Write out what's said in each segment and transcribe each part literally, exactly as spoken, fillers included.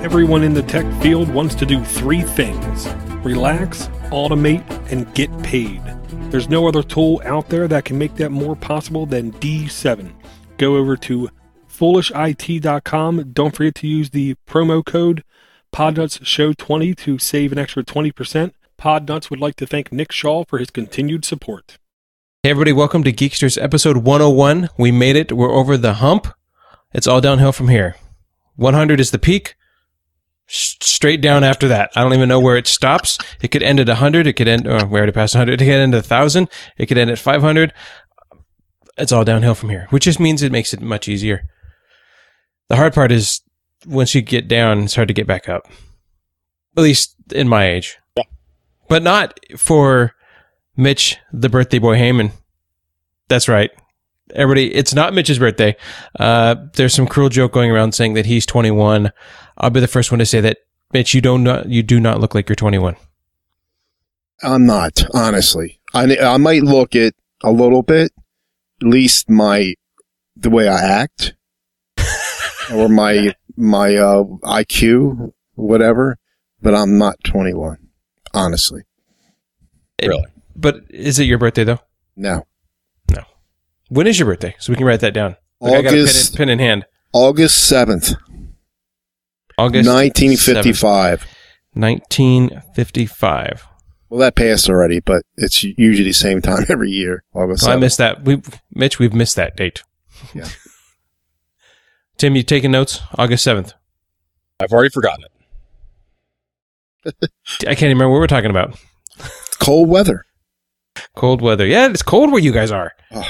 Everyone in the tech field wants to do three things: relax, automate, and get paid. There's no other tool out there that can make that more possible than D seven. Go over to foolish I T dot com. Don't forget to use the promo code Podnuts Show twenty to save an extra twenty percent. Podnuts would like to thank Nick Shaw for his continued support. Hey everybody, welcome to Geeksters episode one oh one. We made it. We're over the hump. It's all downhill from here. one hundred is the peak. Straight down after that. I don't even know where it stops. It could end at one hundred. It could end, oh, we already passed one hundred. It could end at one thousand. It could end at five hundred. It's all downhill from here, which just means it makes it much easier. The hard part is once you get down, it's hard to get back up. At least in my age. Yeah. But not for Mitch, the birthday boy Heyman. That's right. Everybody, it's not Mitch's birthday. Uh, there's some cruel joke going around saying that he's twenty-one. I'll be the first one to say that, Mitch, you don't not, you do not look like you're twenty-one. I'm not, honestly. I I might look it a little bit, at least my the way I act, or my my uh, I Q, whatever. But I'm not twenty-one, honestly. It, really? But is it your birthday though? No. No. When is your birthday? So we can write that down. Like August, I got a pen, pen in hand. August seventh. August nineteen fifty-five. seventh. nineteen fifty-five. Well, that passed already, but it's usually the same time every year. August well, I missed that. We, Mitch, we've missed that date. Yeah. Tim, you taking notes? August seventh. I've already forgotten it. I can't even remember what we're talking about. It's cold weather. Cold weather. Yeah, it's cold where you guys are. Oh.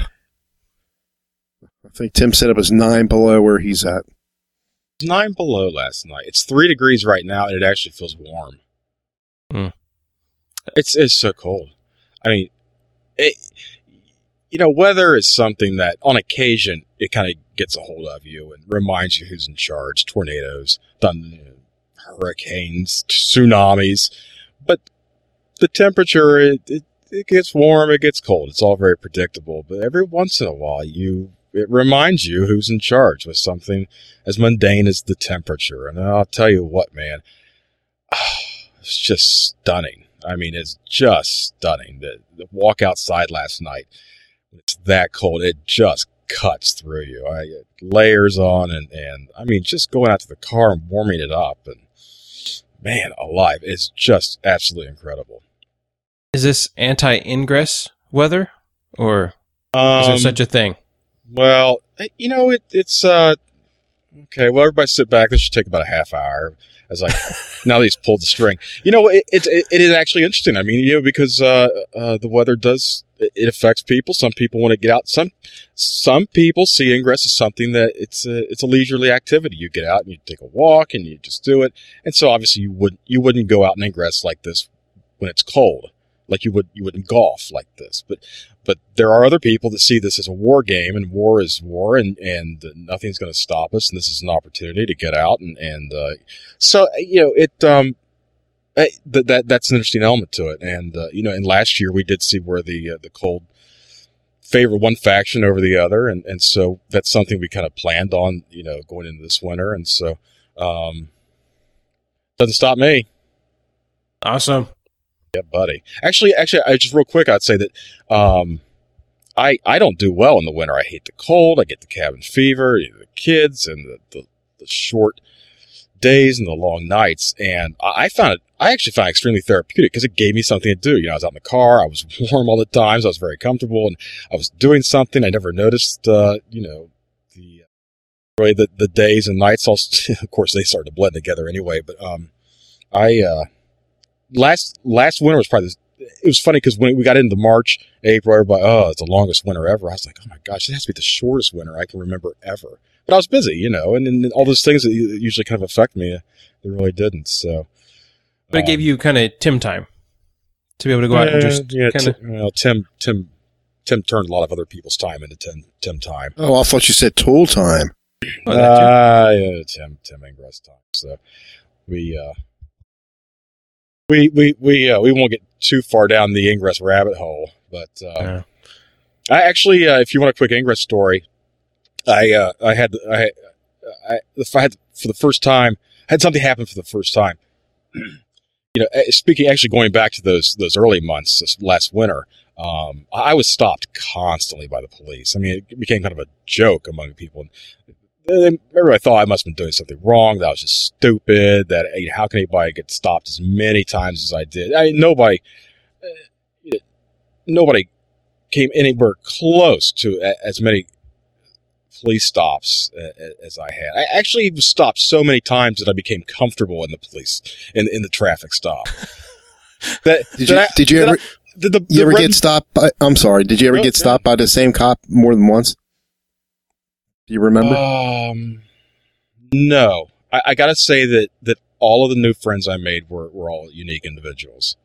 I think Tim said it was nine below where he's at. It's nine below last night. It's three degrees right now, and it actually feels warm. Mm. It's it's so cold. I mean, it, you know, weather is something that, on occasion, it kind of gets a hold of you and reminds you who's in charge. Tornadoes, thunder, hurricanes, tsunamis. But the temperature, it, it, it gets warm, it gets cold. It's all very predictable. But every once in a while, you... it reminds you who's in charge with something as mundane as the temperature. And I'll tell you what, man, oh, it's just stunning. I mean, it's just stunning. The, the walk outside last night, it's that cold. It just cuts through you. I layers on and, and I mean, just going out to the car and warming it up. And man, alive, it's just absolutely incredible. Is this anti-ingress weather or um, is there such a thing? Well, you know, it, it's, uh, okay, well, everybody sit back. This should take about a half hour as I, now that he's pulled the string. You know, it, it, it is actually interesting. I mean, you know, because, uh, uh, the weather does, it affects people. Some people want to get out. Some, some people see ingress as something that it's a, it's a leisurely activity. You get out and you take a walk and you just do it. And so obviously you wouldn't, you wouldn't go out and ingress like this when it's cold. Like you would, you wouldn't golf like this, but, but there are other people that see this as a war game, and war is war, and, and nothing's going to stop us. And this is an opportunity to get out. And, and, uh, so, you know, it, um, that, that, that's an interesting element to it. And, uh, you know, and last year we did see where the, uh, the cold favored one faction over the other. And, and so that's something we kind of planned on, you know, going into this winter. And so, um, doesn't stop me. Awesome. Yeah, buddy. Actually, actually, I just real quick, I'd say that um, I I don't do well in the winter. I hate the cold. I get the cabin fever. You know, the kids and the, the, the short days and the long nights. And I, I found it. I actually found it extremely therapeutic because it gave me something to do. You know, I was out in the car. I was warm all the time. So I was very comfortable, and I was doing something. I never noticed. Uh, you know, the way the the days and nights all. Of course, they started to blend together anyway. But um, I. Uh, Last last winter was probably, it was funny because when we got into March, April, everybody, oh, it's the longest winter ever. I was like, oh my gosh, it has to be the shortest winter I can remember ever. But I was busy, you know, and, and all those things that usually kind of affect me, they really didn't. So, but it um, gave you kind of Tim time to be able to go yeah, out and just yeah, kind of. Tim, well, Tim, Tim, Tim turned a lot of other people's time into Tim, Tim time. Oh, I thought you said tool time. Ah, uh, yeah, Tim, Tim Ingress time. So we, uh, We we we uh, we won't get too far down the Ingress rabbit hole, but uh, yeah. I actually, uh, if you want a quick Ingress story, I uh, I had I I if I had for the first time had something happen for the first time. You know, speaking actually going back to those those early months, this last winter, um, I was stopped constantly by the police. I mean, it became kind of a joke among people. And everybody thought I must have been doing something wrong. That was just stupid. That hey, how can anybody get stopped as many times as I did? I mean, nobody, uh, nobody came anywhere close to a, as many police stops uh, as I had. I actually was stopped so many times that I became comfortable in the police in in the traffic stop. That, Did that you I, did you that ever I, the, the, you ever the get stopped by? I'm sorry. Did you ever No, get no. stopped by the same cop more than once? Do you remember? Um, no. I, I got to say that that all of the new friends I made were were all unique individuals.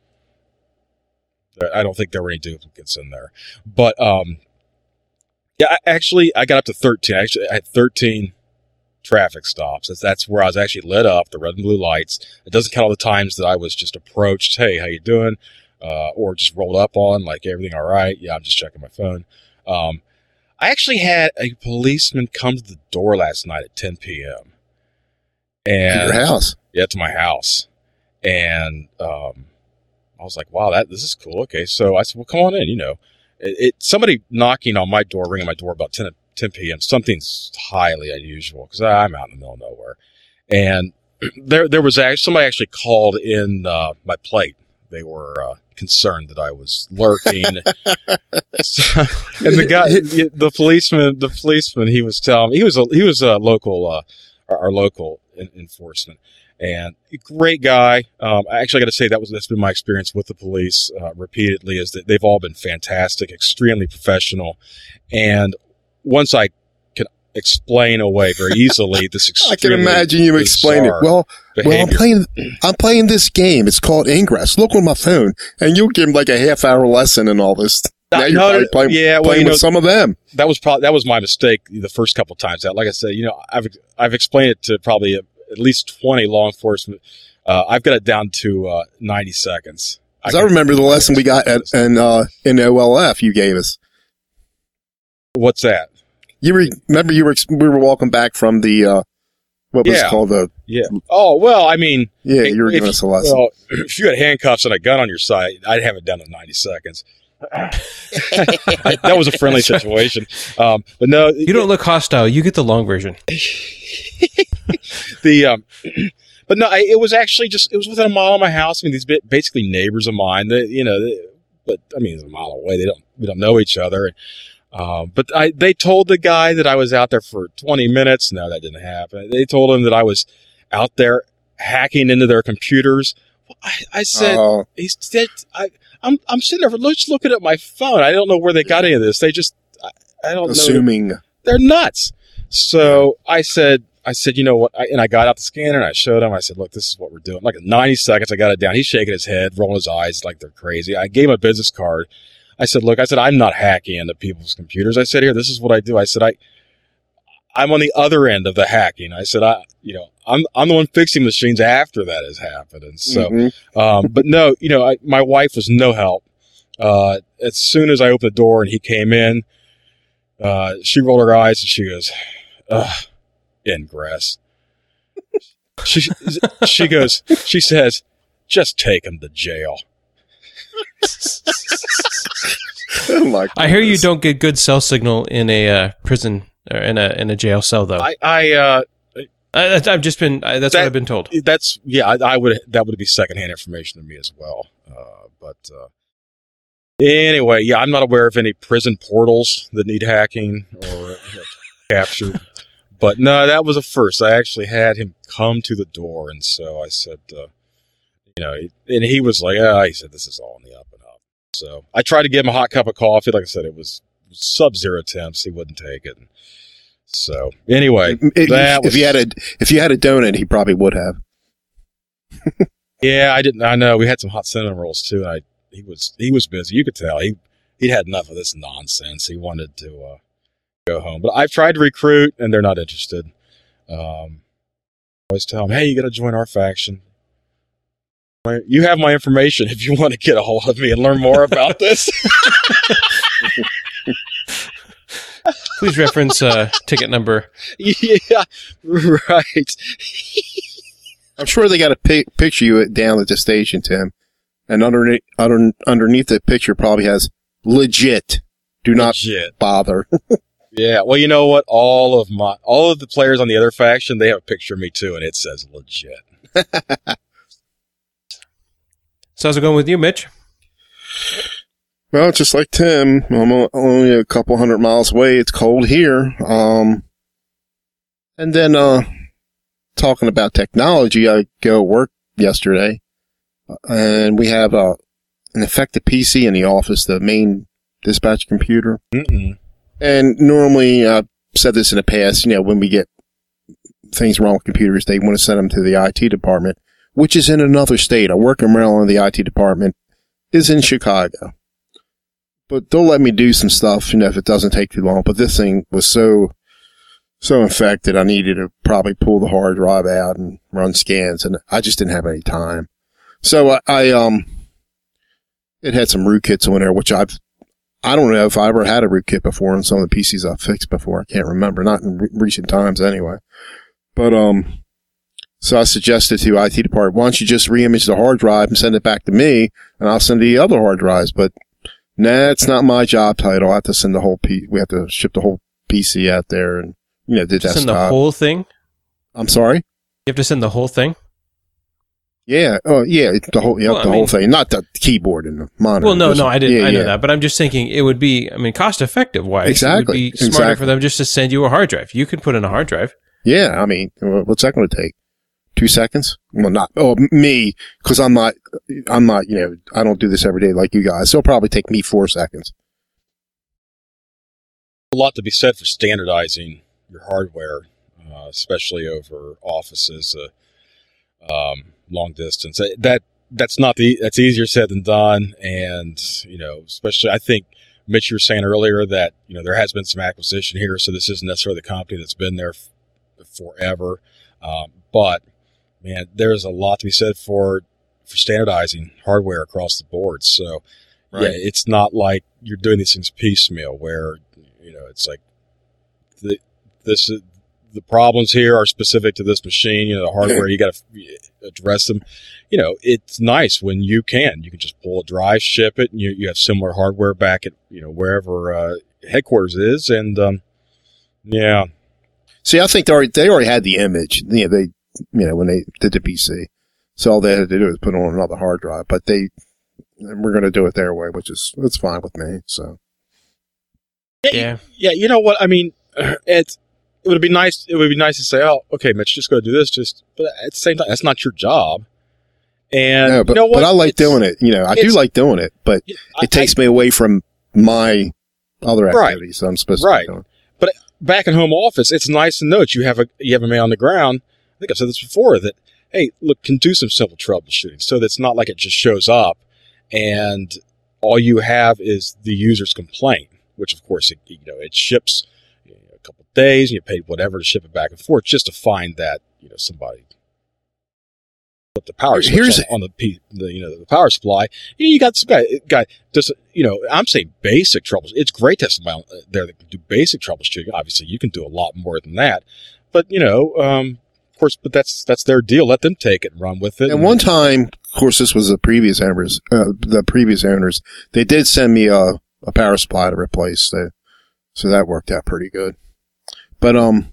I don't think there were any duplicates in there, but um. Yeah, I, actually, I got up to thirteen. Actually, I had thirteen traffic stops. That's, that's where I was actually lit up, the red and blue lights. It doesn't count all the times that I was just approached, hey, how you doing? Uh, or just rolled up on, like, everything all right? Yeah, I'm just checking my phone. Um, I actually had a policeman come to the door last night at ten p.m. And At your house. Yeah, to my house. And um, I was like, wow, that this is cool. Okay, so I said, well, come on in, you know. It, it somebody knocking on my door, ringing my door about ten p.m. Something's highly unusual because I'm out in the middle of nowhere, and there there was actually somebody actually called in uh, my plate. They were uh, concerned that I was lurking, so, and the guy, the policeman, the policeman, he was telling me he was a, he was a local, uh, our, our local in, enforcement. And great guy. Um, I actually got to say that was that's been my experience with the police uh, repeatedly. Is that they've all been fantastic, extremely professional, and once I can explain away very easily this I can extremely imagine you explain it. bizarre Well, well, I'm behavior. playing. I'm playing this game. It's called Ingress. Look on my phone, and you'll give him like a half hour lesson and all this. Now Uh, you're no, probably playing, yeah, well, playing you know, with some of them. that was probably that was my mistake the first couple times. That, like I said, you know, I've I've explained it to probably a, at least twenty law enforcement. Uh, I've got it down to uh, ninety seconds. 'Cause I remember the lesson we got at in uh, in O L F you gave us. What's that? You re- remember you were ex- we were walking back from the uh, what was Yeah. it called the Yeah. Oh well, I mean, yeah you were if giving you- us a lesson. Well, if you had handcuffs and a gun on your side, I'd have it down to ninety seconds. I, that was a friendly situation, um, but no, You don't look hostile. You get the long version. the um, but no, I, it was actually just it was within a mile of my house. I mean, these ba- basically neighbors of mine. They, you know, they, but I mean, it's a mile away. They don't we don't know each other. And, um, but I they told the guy that I was out there for twenty minutes. No, that didn't happen. They told him that I was out there hacking into their computers. I, I said, Oh. he said, I, I'm I'm sitting there just looking at my phone. I don't know where they got any of this. They just I, I don't know. Assuming They're nuts. So I said, I said, you know what? I, and I got out the scanner and I showed him. I said, look, this is what we're doing. Like ninety seconds, I got it down. He's shaking his head, rolling his eyes like they're crazy. I gave him a business card. I said, look, I said, I'm not hacking into people's computers. I said, here, this is what I do. I said, I, I'm on the other end of the hacking. I said, I, you know, I'm, I'm the one fixing machines after that has happened. And so, Mhm. um, but no, you know, I, my wife was no help. Uh, as soon as I opened the door and he came in, uh, she rolled her eyes and she goes, ugh, Ingress. She, she goes, she says, just take him to jail. Oh my I hear you goodness. don't get good cell signal in a uh, prison or in a in a jail cell, though. I, I, I, uh, I've just been. I, that's That- what I've been told. that's, yeah, I, I would, that would be secondhand information to me as well. Uh, but, uh, anyway, yeah, I'm not aware of any prison portals that need hacking or you know, captured. But no, that was a first. I actually had him come to the door, and so I said, uh, you know, and he was like, ah, he said, this is all on the up and up. So I tried to give him a hot cup of coffee. Like I said, it was sub-zero temps. He wouldn't take it. So anyway, If, that if was, you had a if you had a donut, he probably would have. yeah, I didn't, I know we had some hot cinnamon rolls too. And I, he was, he was busy. You could tell he, he'd had enough of this nonsense. He wanted to, uh, go home, but I've tried to recruit and they're not interested. Um, I always tell them, hey, you got to join our faction. You have my information if you want to get a hold of me and learn more about this. Please reference uh, ticket number. Yeah, right. I'm sure they got a pi- picture you down at the station, Tim. And underneath, under, underneath the picture probably has legit. Do not Legit. bother. Yeah, well, you know what? All of my, all of the players on the other faction, they have a picture of me too, and it says legit. So how's it going with you, Mitch? Well, just like Tim, I'm o- only a couple hundred miles away. It's cold here. Um, and then, uh, talking about technology, I go to work yesterday, and we have uh, an effective P C in the office, the main dispatch computer. Mm-mm. And normally, I've said this in the past, you know, when we get things wrong with computers, they want to send them to the I T department, which is in another state. I work in Maryland, the I T department is in Chicago. But they'll let me do some stuff, you know, if it doesn't take too long. But this thing was so, so infected, I needed to probably pull the hard drive out and run scans, and I just didn't have any time. So I, I um, it had some rootkits on there, which I've, I don't know if I ever had a rootkit before on some of the P Cs I've fixed before. I can't remember, not in re- recent times anyway. But, um, so I suggested to I T department, why don't you just re-image the hard drive and send it back to me, and I'll send the other hard drives. But nah, it's not my job title. I have to send the whole P, we have to ship the whole P C out there and, you know, the desktop. Send the whole thing? I'm sorry? You have to send the whole thing? Yeah. Oh, yeah. The whole, yeah, Well, the I whole mean- thing, not the keyboard and the monitor. Well, no, Just- no, I didn't. yeah, I know yeah. that, but I'm just thinking it would be, I mean, cost effective wise. Exactly, It would be smarter exactly. for them just to send you a hard drive. You could put in a hard drive. Yeah. I mean, what's that going to take? Two seconds? Well, not, oh, me, cause I'm not, I'm not, you know, I don't do this every day like you guys. So it'll probably take me four seconds. A lot to be said for standardizing your hardware, uh, especially over offices, uh, um, long distance. Uh, That that's not the that's easier said than done, and you know, especially I think Mitch, you were saying earlier that you know there has been some acquisition here, so this isn't necessarily the company that's been there f- forever, um, but man, there's a lot to be said for for standardizing hardware across the board. So Right. yeah, it's not like you're doing these things piecemeal where you know it's like the this is, the problems here are specific to this machine. You know, the hardware you got to address them. You know, it's nice when you can. You can just pull a drive, ship it, and you you have similar hardware back at you know wherever uh, headquarters is, and um, yeah, See, I think they already, they already had the image. You know, they, you know, when they did the P C. So all they had to do was put on another hard drive, but they, we're going to do it their way, which is, it's fine with me. So. Yeah. yeah. You know what I mean? It's it would be nice. It would be nice to say, oh, okay, Mitch, just go do this. Just, but at the same time, that's not your job. And No, but, you know what? but I like It's- doing it. You know, I do it's- like doing it, but I- it takes me away from my other Right. activities that I'm supposed Right. to be doing. back in home office, it's nice to know that you have a you have a man on the ground. I think I've said this before that hey, look, can do some simple troubleshooting, so that's not like it just shows up and all you have is the user's complaint, which of course it, you know it ships you know, a couple of days, and you pay whatever to ship it back and forth just to find that you know somebody put the power switch Here's- on, on the, P, the you know the power supply. You, know, you got some guy guy does you know I'm saying basic troubles. It's great to have somebody there that can do basic troubleshooting. Obviously, you can do a lot more than that, but you know, um, of course, but that's that's their deal. Let them take it and run with it. And one time, of course, this was the previous owners, uh, the previous owners, they did send me a, a power supply to replace. So, so that worked out pretty good. But, um,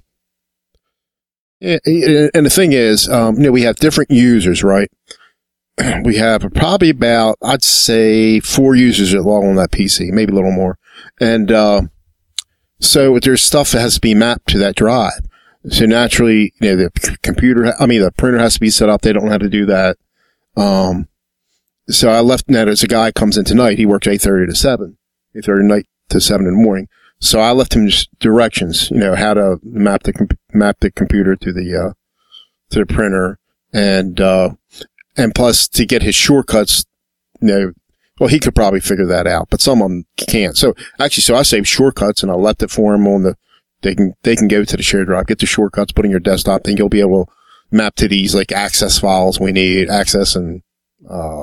yeah, and the thing is, um, you know, we have different users, right? We have probably about, I'd say, four users that log on that P C, maybe a little more. And, uh, so there's stuff that has to be mapped to that drive. So naturally, you know, the computer, I mean, the printer has to be set up. They don't know how to do that. Um, so I left, now there's a guy comes in tonight. He works eight thirty to seven, eight thirty night to seven in the morning. So I left him just directions, you know, how to map the, comp- map the computer to the, uh, to the printer and, uh, and plus to get his shortcuts, you know, well, he could probably figure that out, but some of them can't. So actually, so I saved shortcuts and I left it for him on the, they can, they can go to the shared drive, get the shortcuts, put in your desktop, then you'll be able to map to these like access files we need, access and, uh,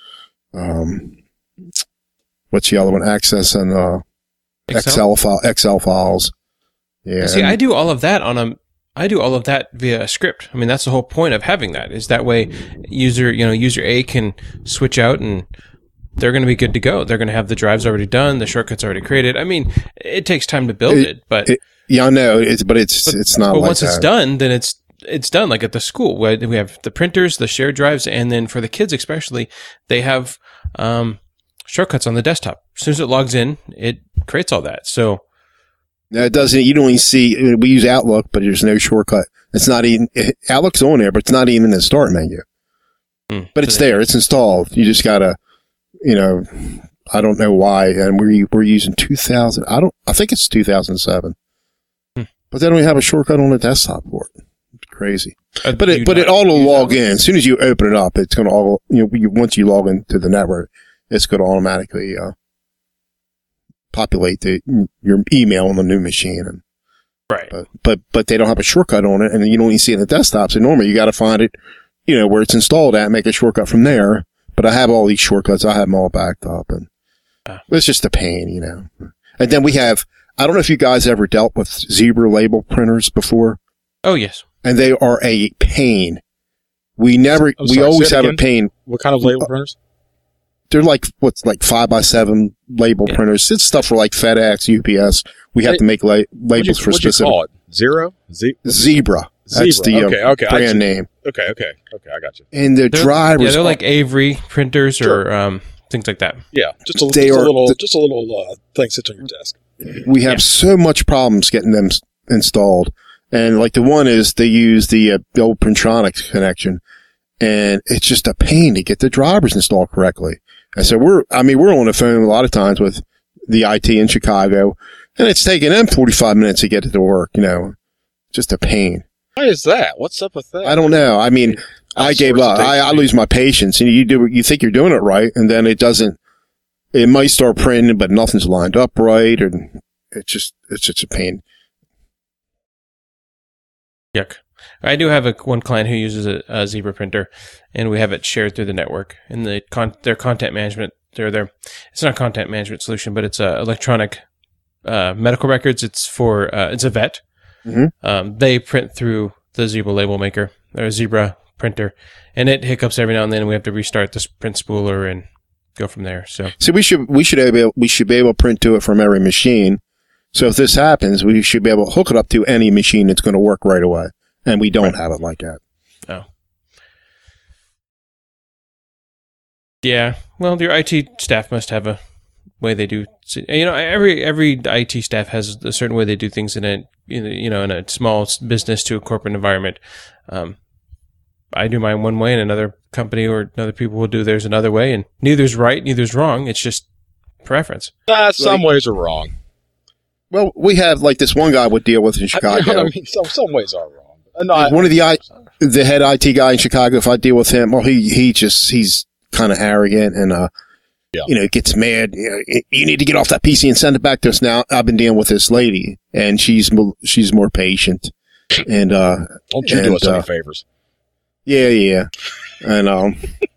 um, what's the other one? Access and, uh, Excel, Excel? file, Excel files. Yeah. See, and- I do all of that on a I do all of that via a script. I mean, that's the whole point of having that, is that way user, you know, user A can switch out and they're going to be good to go. They're going to have the drives already done, the shortcuts already created. I mean, it takes time to build it, it but it, yeah, I know it's, but it's, but, it's not but like once that. it's done, then it's, it's done. Like at the school, we have the printers, the shared drives, and then for the kids especially, they have um, shortcuts on the desktop. As soon as it logs in, it creates all that. So no, it doesn't. You don't even see. We use Outlook, but there's no shortcut. It's not even Outlook's on there, but it's not even in the start menu. Mm, but it's so there. It's installed. You just gotta, you know, I don't know why. And we we're using two thousand. I don't. I think it's two thousand seven. Hmm. But they don't even have a shortcut on the desktop for it. It's crazy. Uh, but it but it auto log in as soon as you open it up. It's gonna all you know. You, once you log into the network, it's gonna automatically uh, populate the your email on the new machine. And right. But but but they don't have a shortcut on it, and you don't even see it in the desktop. So normally you got to find it, you know, where it's installed at, make a shortcut from there. But I have all these shortcuts. I have them all backed up, and uh, it's just a pain, you know. And then we have, I don't know if you guys ever dealt with Zebra label printers before. Oh, yes. And they are a pain. We never, I'm we sorry, always have again? a pain. What kind of label printers? They're like, what's like five by seven label yeah. printers. It's stuff for like FedEx, U P S. We have Hey, to make la- labels what'd you, for what'd you specific. call it? Zero? Z- Zebra. That's Zebra. the okay, uh, okay. brand I, name. Okay, okay, okay. I got you. And the They're, drivers. Yeah, they're like Avery printers Sure. or um, things like that. Yeah, just a, They just a are little, the- just a little uh, thing sits on your desk. We have Yeah. so much problems getting them s- installed. And like the one is they use the, uh, the old Printronix connection, and it's just a pain to get the drivers installed correctly. And so we're, I mean, we're on the phone a lot of times with the I T in Chicago, and it's taking them forty-five minutes to get it to work, you know, just a pain. Why is that? What's up with that? I don't know. I mean, I gave up. I, I lose my patience, and you do, you think you're doing it right, and then it doesn't, it might start printing, but nothing's lined up right, and it's just, it's just a pain. Yuck. I do have a one client who uses a, a Zebra printer, and we have it shared through the network. And the con- their content management, their their it's not a content management solution, but it's a electronic uh, medical records. It's for uh, it's a vet. Mm-hmm. Um, they print through the Zebra label maker or Zebra printer, and it hiccups every now and then. And we have to restart this print spooler and go from there. So, so we should we should be able, we should be able to print to it from every machine. So if this happens, we should be able to hook it up to any machine that's going to work right away. And we don't have it like that. Oh. Yeah. Well, your I T staff must have a way they do. You know, every every I T staff has a certain way they do things in a you know in a small business to a corporate environment. Um, I do mine one way, and another company or other people will do theirs another way, and neither's right, neither's wrong. It's just preference. Uh, some Like- ways are wrong. Well, we have like this one guy would deal with in I, Chicago. you know what I mean, some some ways are wrong. Uh, no, I- One of the I, the head I T guy in Chicago, if I deal with him, well, he, he just, he's kind of arrogant and, uh, Yeah. you know, gets mad. You know, you need to get off that P C and send it back to us now. I've been dealing with this lady and she's, mo- she's more patient and, uh, Don't you do and, us any uh, favors. yeah, yeah. And, um,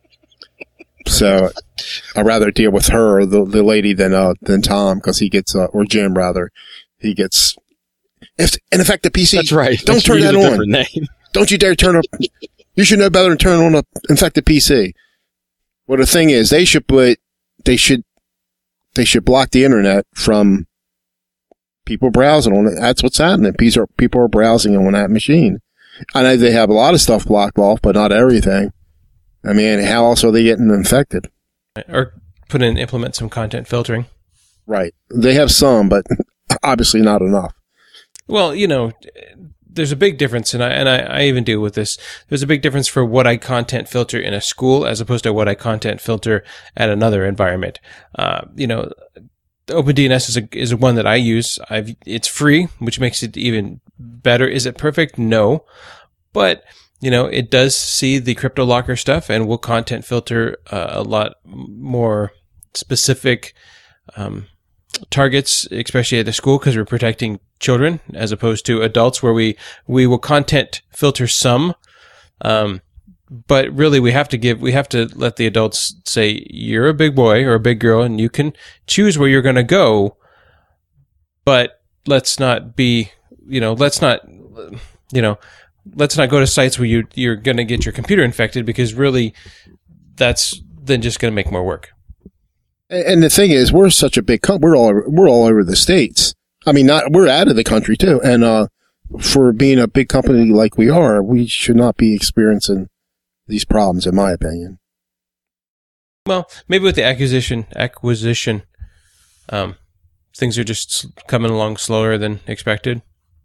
so I'd rather deal with her, the, the lady than, uh, than Tom because he gets, uh, or Jim rather, he gets, if, and in fact, the P C, That's right. don't That's turn using that a on. different name. Don't you dare turn up. You should know better than turn on a infected P C. Well, the thing is, they should put, they should, they should block the internet from people browsing on it. That's what's happening. People are, people are browsing on that machine. I know they have a lot of stuff blocked off, but not everything. I mean, how else are they getting infected? Or put in implement some content filtering. Right. They have some, but obviously not enough. Well, you know, there's a big difference, and I and I, I even deal with this. There's a big difference for what I content filter in a school as opposed to what I content filter at another environment. Uh, you know, OpenDNS is a, is one that I use. I've it's free, which makes it even better. Is it perfect? No, but you know, it does see the CryptoLocker stuff and will content filter uh, a lot more specific um, targets, especially at the school, because we're protecting children as opposed to adults, where we we will content filter some, um, but really we have to give we have to let the adults say you're a big boy or a big girl and you can choose where you're going to go, but let's not be you know let's not you know, let's not go to sites where you you're going to get your computer infected, because really, that's then just going to make more work. And, and the thing is, we're such a big company. We're all over, we're all over the states. I mean, not we're out of the country too. And uh, for being a big company like we are, we should not be experiencing these problems, in my opinion. Well, maybe with the acquisition, acquisition, um, things are just coming along slower than expected.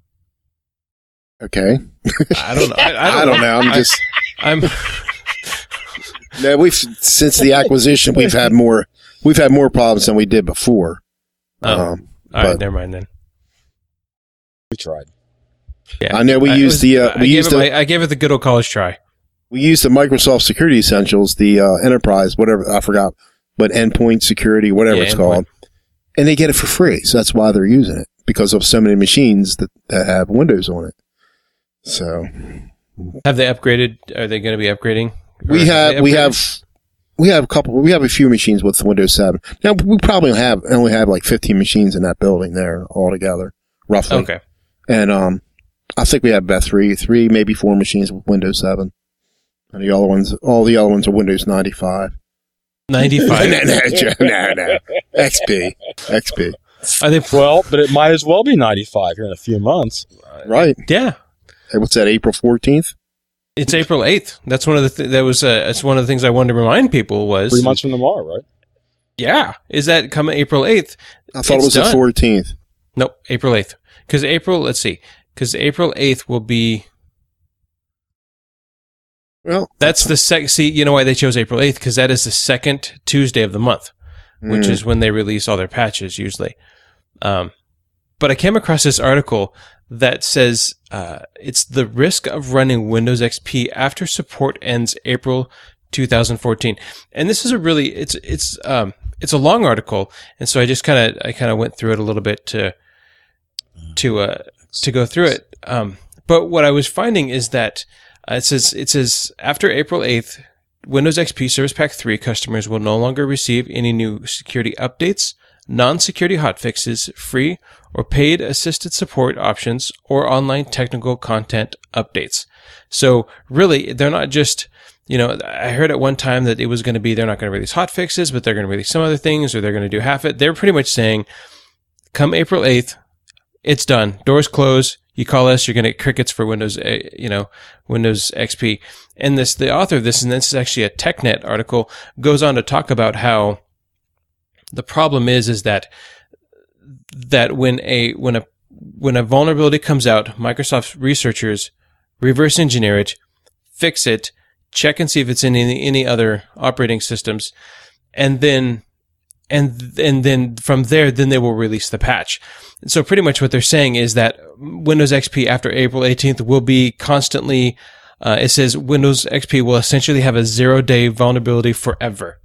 Okay. I don't know. I, I don't, I don't know. know. I'm just. I'm. No, we've since the acquisition, we've had more. We've had more problems than we did before. Oh, um, all right, but never mind then. We tried. Yeah, I know we I used was- the. Uh, I we gave used it the. my, I gave it the good old college try. We used the Microsoft Security Essentials, the uh, enterprise, whatever I forgot, but endpoint security, whatever Yeah, it's endpoint. called, and they get it for free. So that's why they're using it, because of so many machines that, that have Windows on it. So Have they upgraded? Are they going to be upgrading? Or we they have we upgraded? have we have a couple. We have a few machines with Windows seven. Now we probably have only have like fifteen machines in that building there altogether, roughly. Okay. And um, I think we have about three, three maybe four machines with Windows seven, and the other ones, all the other ones are Windows ninety-five. ninety-five. no, no, no, no. X P, X P. Are they? Well, but it might as well be ninety-five here in a few months. Right. Yeah. Hey, what's that? April fourteenth. It's April eighth. That's one of the th- that was uh, that's one of the things I wanted to remind people was Three months from tomorrow, right? Yeah, is that come April eighth? I thought It's it was done. the fourteenth. Nope, April eighth. Because April, let's see, because April eighth will be. Well, That's the sec. See, you know why they chose April eighth? Because that is the second Tuesday of the month, which Mm. is when they release all their patches usually. Um, but I came across this article that says uh, it's the risk of running Windows X P after support ends April two thousand fourteen, and this is a really it's it's um it's a long article, and so I just kind of I kind of went through it a little bit to to uh to go through it. Um, but what I was finding is that uh, it says it says after April eighth, Windows X P Service Pack three customers will no longer receive any new security updates, non-security hotfixes, free or paid assisted support options, or online technical content updates. So really, they're not just, you know, I heard at one time that it was going to be they're not going to release hotfixes, but they're going to release some other things, or they're going to do half it. They're pretty much saying, come April eighth, it's done. Doors close. You call us, you're going to get crickets for Windows, uh, you know, Windows X P. And this, the author of this, and this is actually a TechNet article, goes on to talk about how the problem is, is that, that when a, when a, when a vulnerability comes out, Microsoft researchers reverse engineer it, fix it, check and see if it's in any, any other operating systems, and then, and, and then from there, then they will release the patch. So pretty much what they're saying is that Windows X P after April eighteenth will be constantly, uh, it says Windows X P will essentially have a zero day vulnerability forever.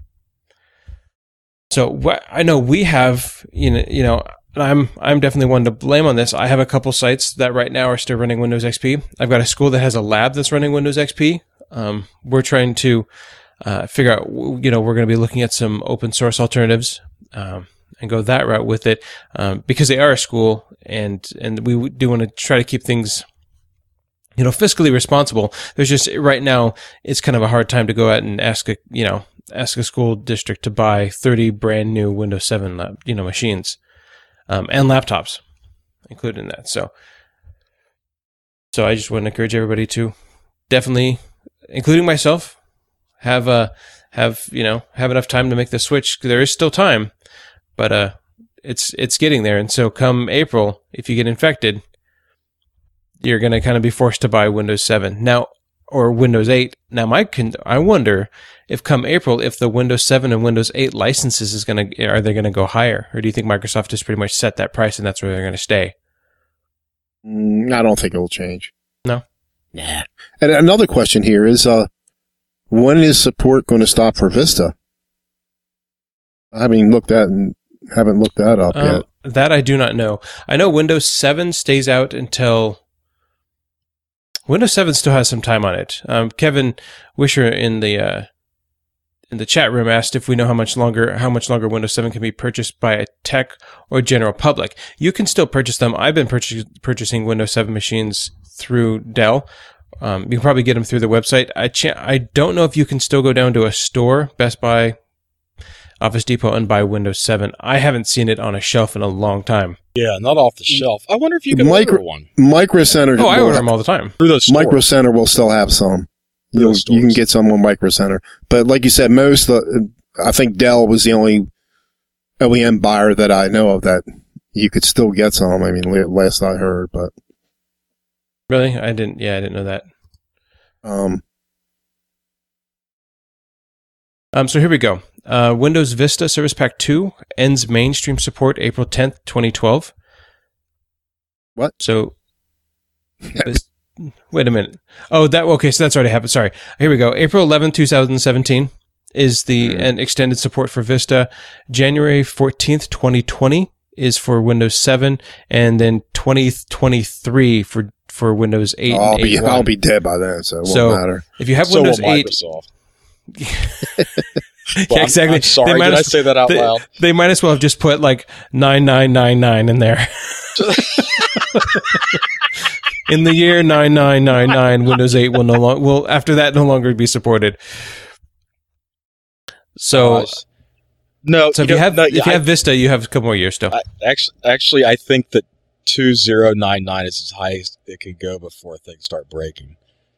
So wh- I know we have, you know, you know, and I'm, I'm definitely one to blame on this. I have a couple sites that right now are still running Windows X P. I've got a school that has a lab that's running Windows X P. Um, we're trying to, uh, figure out, you know, we're going to be looking at some open source alternatives, um, and go that route with it, um, because they are a school, and and we do want to try to keep things, you know, fiscally responsible. There's just right now it's kind of a hard time to go out and ask a you know ask a school district to buy thirty brand new Windows seven lab, you know machines, um, and laptops included in that. So so I just want to encourage everybody to definitely, including myself, have a have you know have enough time to make the switch. There is still time. But uh, it's it's getting there, and so come April, if you get infected, you're going to kind of be forced to buy Windows seven now or Windows eight. Now, my con- I wonder if come April, if the Windows seven and Windows eight licenses is going to are they going to go higher, or do you think Microsoft just pretty much set that price and that's where they're going to stay? Mm, I don't think it will change. No. Nah. And another question here is, uh, when is support going to stop for Vista? I haven't looked at and haven't looked that up Um, yet. that I do not know. I know Windows seven stays out until Windows seven still has some time on it. Um, Kevin Wisher in the uh, in the chat room asked if we know how much longer how much longer Windows seven can be purchased by a tech or general public. You can still purchase them. I've been purchas- purchasing Windows seven machines through Dell. Um, you can probably get them through the website. I ch- I don't know if you can still go down to a store, Best Buy, Office Depot, and buy Windows seven. I haven't seen it on a shelf in a long time. Yeah, not off the shelf. I wonder if you can Micro- order one. Micro Center. Oh, I will order have- them all the time. Through those stores. Micro Center will still have some. Through You'll, those you can stores. get some on Micro Center. But like you said, most, uh, I think Dell was the only O E M buyer that I know of that you could still get some. I mean, la- last I heard, but, Really? I didn't. Yeah, I didn't know that. um, Um, so here we go. Uh, Windows Vista Service Pack two ends mainstream support April tenth, twenty twelve. What? So, this, wait a minute. Oh, that okay. So that's already happened. Sorry. Here we go. April eleventh, twenty seventeen is the Mhm. and extended support for Vista. January fourteenth, twenty twenty is for Windows seven, and then twentieth, twenty-three for for Windows eight. I'll and be, eight point one. I'll be dead by then, so it won't So, matter. If you have So will Windows eight, Microsoft. yeah, Well, I'm- exactly. I'm sorry, They might did I as- say that out they, loud? They might as well have just put like nine nine nine nine in there. In the year nine nine nine nine, Windows eight will no longer will after that no longer be supported. So, Gosh. no, so if you you know, have no, if you I- have Vista, you have a couple more years still. I, actually, actually, I think that two thousand ninety-nine is as high as it can go before things start breaking.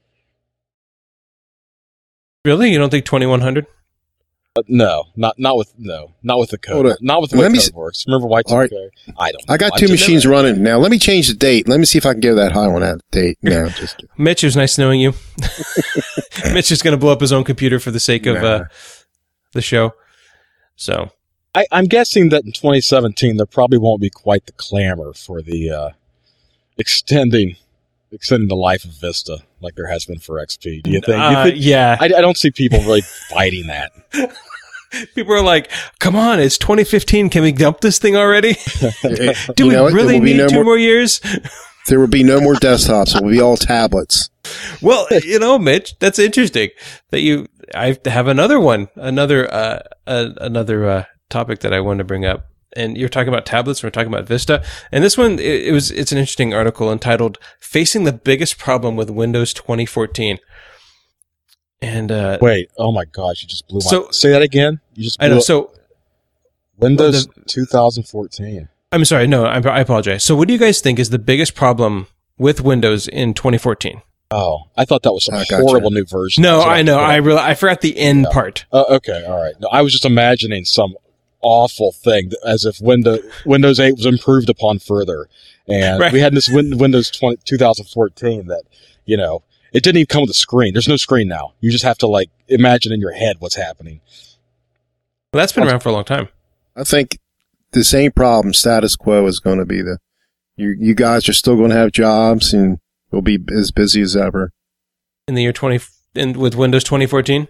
Really, you don't think twenty one hundred? But no, not not with no, not with the Hold code, on. not with the Let way me code s- works. Remember Y two K? All right. I don't. I got know. two I've just machines never- running. Now, let me change the date. Let me see if I can give that high on that date. No, just kidding. Mitch, it was nice knowing you. Mitch is going to blow up his own computer for the sake of Nah. uh, the show. So, I, I'm guessing that in twenty seventeen there probably won't be quite the clamor for the uh, extending extending the life of Vista like there has been for X P. Do you think? Do you uh, think- yeah. I, I don't see people really fighting that. People are like, "Come on, it's twenty fifteen. Can we dump this thing already? Do You we know what? There really will be need no two more- more years?" There will be no more desktops. It will be all tablets. Well, you know, Mitch, that's interesting that you. I have another one, another uh, uh, another uh, topic that I wanted to bring up, and you're talking about tablets. And we're talking about Vista, and this one it, it was it's an interesting article entitled "Facing the Biggest Problem with Windows twenty fourteen." And uh, Wait, oh my gosh, you just blew my. So- say that again. You just blew I know. up- So Windows the- twenty fourteen. I'm sorry. No, I, I apologize. So, what do you guys think is the biggest problem with Windows in twenty fourteen? Oh, I thought that was some I gotcha. horrible new version. No, That's what I know. thought. I really I forgot the end Yeah. part. Uh, okay, all right. No, I was just imagining some awful thing, that- as if Windows Windows eight was improved upon further, and Right. we had this win- Windows twenty, twenty fourteen that you know it didn't even come with a screen. There's no screen now. You just have to like imagine in your head what's happening. Well, that's been around for a long time. I think the same problem, status quo, is going to be the. You you guys are still going to have jobs and we'll be as busy as ever. In the year twenty, in, with Windows twenty fourteen.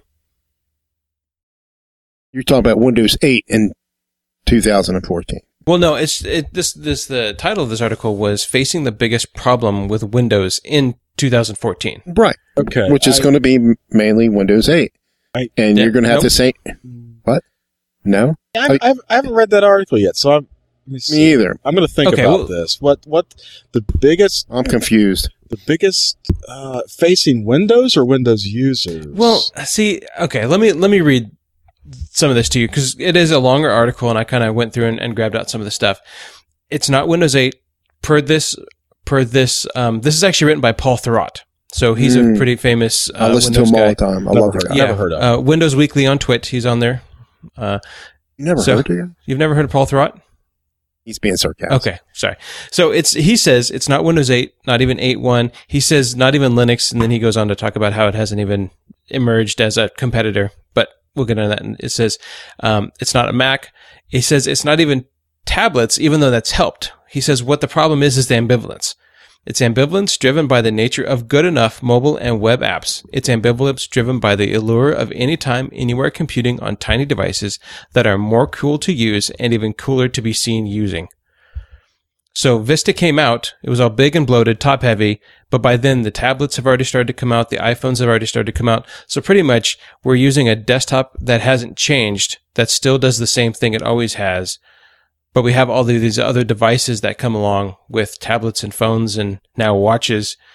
You're talking about Windows eight in two thousand fourteen. Well, no, it's it, this. This the title of this article was "Facing the Biggest Problem with Windows in two thousand fourteen." Right. Okay, Which is I- going to be mainly Windows eight. I- and Yeah, you're going to have nope. the same. What? No? I, I, I haven't read that article yet, so I'm. Let me see. Me either. I'm going to think Okay, about well- this. What what the biggest I'm confused. the biggest uh, facing Windows or Windows users? Well, see, okay, let me let me read some of this to you because it is a longer article, and I kind of went through and, and grabbed out some of the stuff. It's not Windows eight per this per this. Um, this is actually written by Paul Thurrott, so he's Mm. a pretty famous uh, I listen Windows to him all guy. the time. I Never love heard the of guy. Never heard of. Uh, Windows Weekly on Twit. He's on there. Uh, You never So- heard of him? you've never heard of Paul Thurrott? He's being sarcastic. Okay, sorry. So it's he says it's not Windows eight, not even eight point one. He says not even Linux, and then he goes on to talk about how it hasn't even emerged as a competitor. But we'll get into that. And it says um, it's not a Mac. He says it's not even tablets, even though that's helped. He says what the problem is is the ambivalence. It's ambivalence driven by the nature of good enough mobile and web apps. It's ambivalence driven by the allure of anytime, anywhere computing on tiny devices that are more cool to use and even cooler to be seen using. So Vista came out. It was all big and bloated, top heavy. But by then, the tablets have already started to come out. The iPhones have already started to come out. So pretty much, we're using a desktop that hasn't changed, that still does the same thing it always has. But we have all of these other devices that come along with tablets and phones and now watches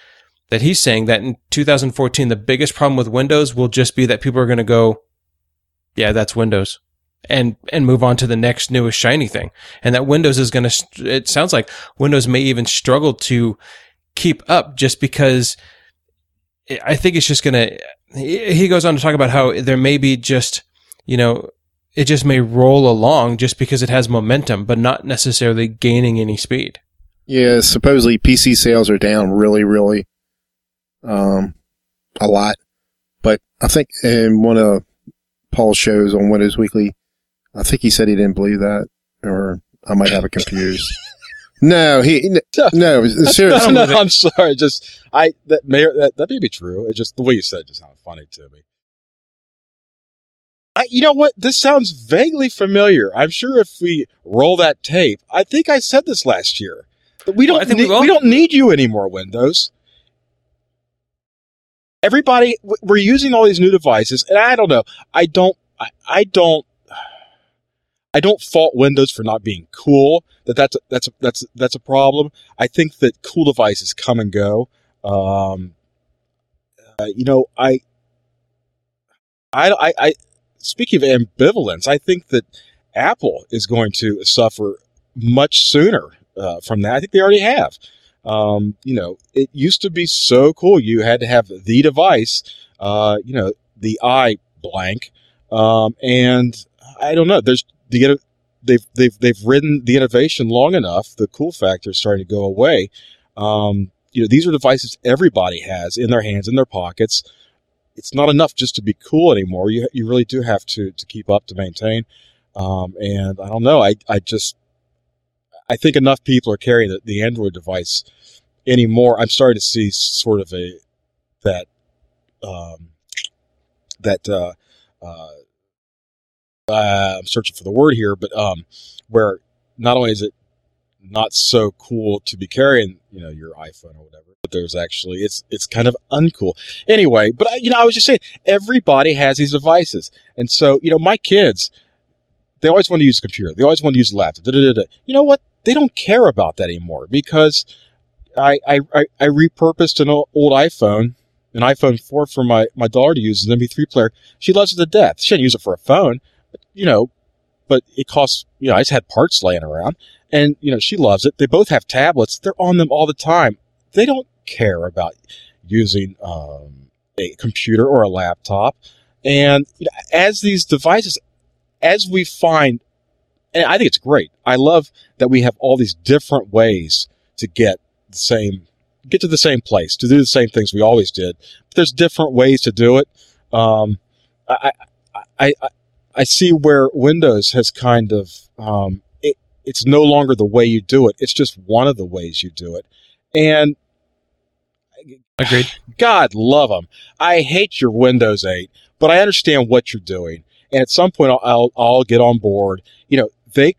that he's saying that in two thousand fourteen, the biggest problem with Windows will just be that people are going to go, yeah, that's Windows, and and move on to the next newest shiny thing. And that Windows is going to, it sounds like Windows may even struggle to keep up just because I think it's just going to, he goes on to talk about how there may be just, you know, it just may roll along just because it has momentum, but not necessarily gaining any speed. Yeah, supposedly P C sales are down really, really um, a lot. But I think in one of Paul's shows on Windows Weekly, I think he said he didn't believe that, or I might have it confused. no, he no, seriously. no, no, I'm sorry. Just I that may that that may be true. It just the way you said it just sounded funny to me. I, you know what? This sounds vaguely familiar. I'm sure if we roll that tape, I think I said this last year. We don't. Well, I think need, we, we don't need you anymore, Windows. Everybody, we're using all these new devices, and I don't know. I don't. I, I don't. I don't fault Windows for not being cool. That that's a, that's a, that's that's a problem. I think that cool devices come and go. Um, uh, you know, I, I, I, I. Speaking of ambivalence, I think that Apple is going to suffer much sooner. Uh, from that, I think they already have. Um, you know, it used to be so cool. You had to have the device, uh, you know, the eye blank, um, and I don't know. There's the they've they've they've ridden the innovation long enough. The cool factor is starting to go away. Um, you know, these are devices everybody has in their hands, in their pockets. It's not enough just to be cool anymore. You you really do have to to keep up to maintain. Um, and I don't know. I I just. I think enough people are carrying the, the Android device anymore. I'm starting to see sort of a that um, that uh, uh, uh, I'm searching for the word here, but um, where not only is it not so cool to be carrying, you know, your iPhone or whatever, but there's actually it's it's kind of uncool anyway. But you know, I was just saying, everybody has these devices, and so you know, my kids, they always want to use a computer. They always want to use a laptop. Da, da, da, da. You know what? They don't care about that anymore because I, I, I, I repurposed an old iPhone, an iPhone four for my, my daughter to use as an M P three player. She loves it to death. She didn't use it for a phone, but, you know, but it costs, you know, I just had parts laying around and, you know, she loves it. They both have tablets. They're on them all the time. They don't care about using um, a computer or a laptop. And you know, as these devices, as we find, and I think it's great. I love that we have all these different ways to get the same, get to the same place, to do the same things we always did. But there's different ways to do it. Um, I, I, I, I see where Windows has kind of, um, it, it's no longer the way you do it. It's just one of the ways you do it. And agreed. God love them. I hate your Windows eight, but I understand what you're doing. And at some point, I'll, I'll, I'll get on board. You know, they,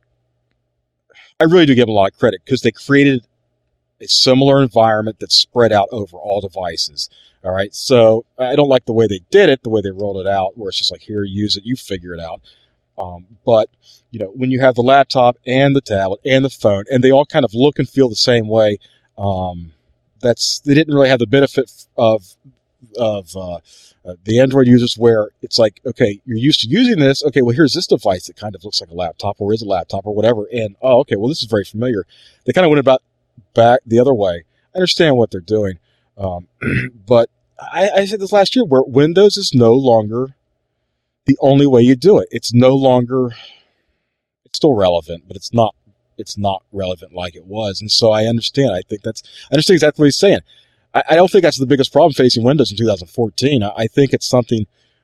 I really do give them a lot of credit because they created a similar environment that's spread out over all devices. All right. So I don't like the way they did it, the way they rolled it out, where it's just like, here, use it, you figure it out. Um, but, you know, when you have the laptop and the tablet and the phone, and they all kind of look and feel the same way, um, that's, they didn't really have the benefit of, of, uh, Uh, the Android users where it's like, okay, you're used to using this. Okay, well, here's this device that kind of looks like a laptop or is a laptop or whatever. And, oh, okay, well, this is very familiar. They kind of went about back the other way. I understand what they're doing. Um, but I, I said this last year where Windows is no longer the only way you do it. It's no longer, it's still relevant, but it's not, it's not relevant like it was. And so I understand. I think that's, I understand exactly what he's saying. I don't think that's the biggest problem facing Windows in two thousand fourteen. I think it's something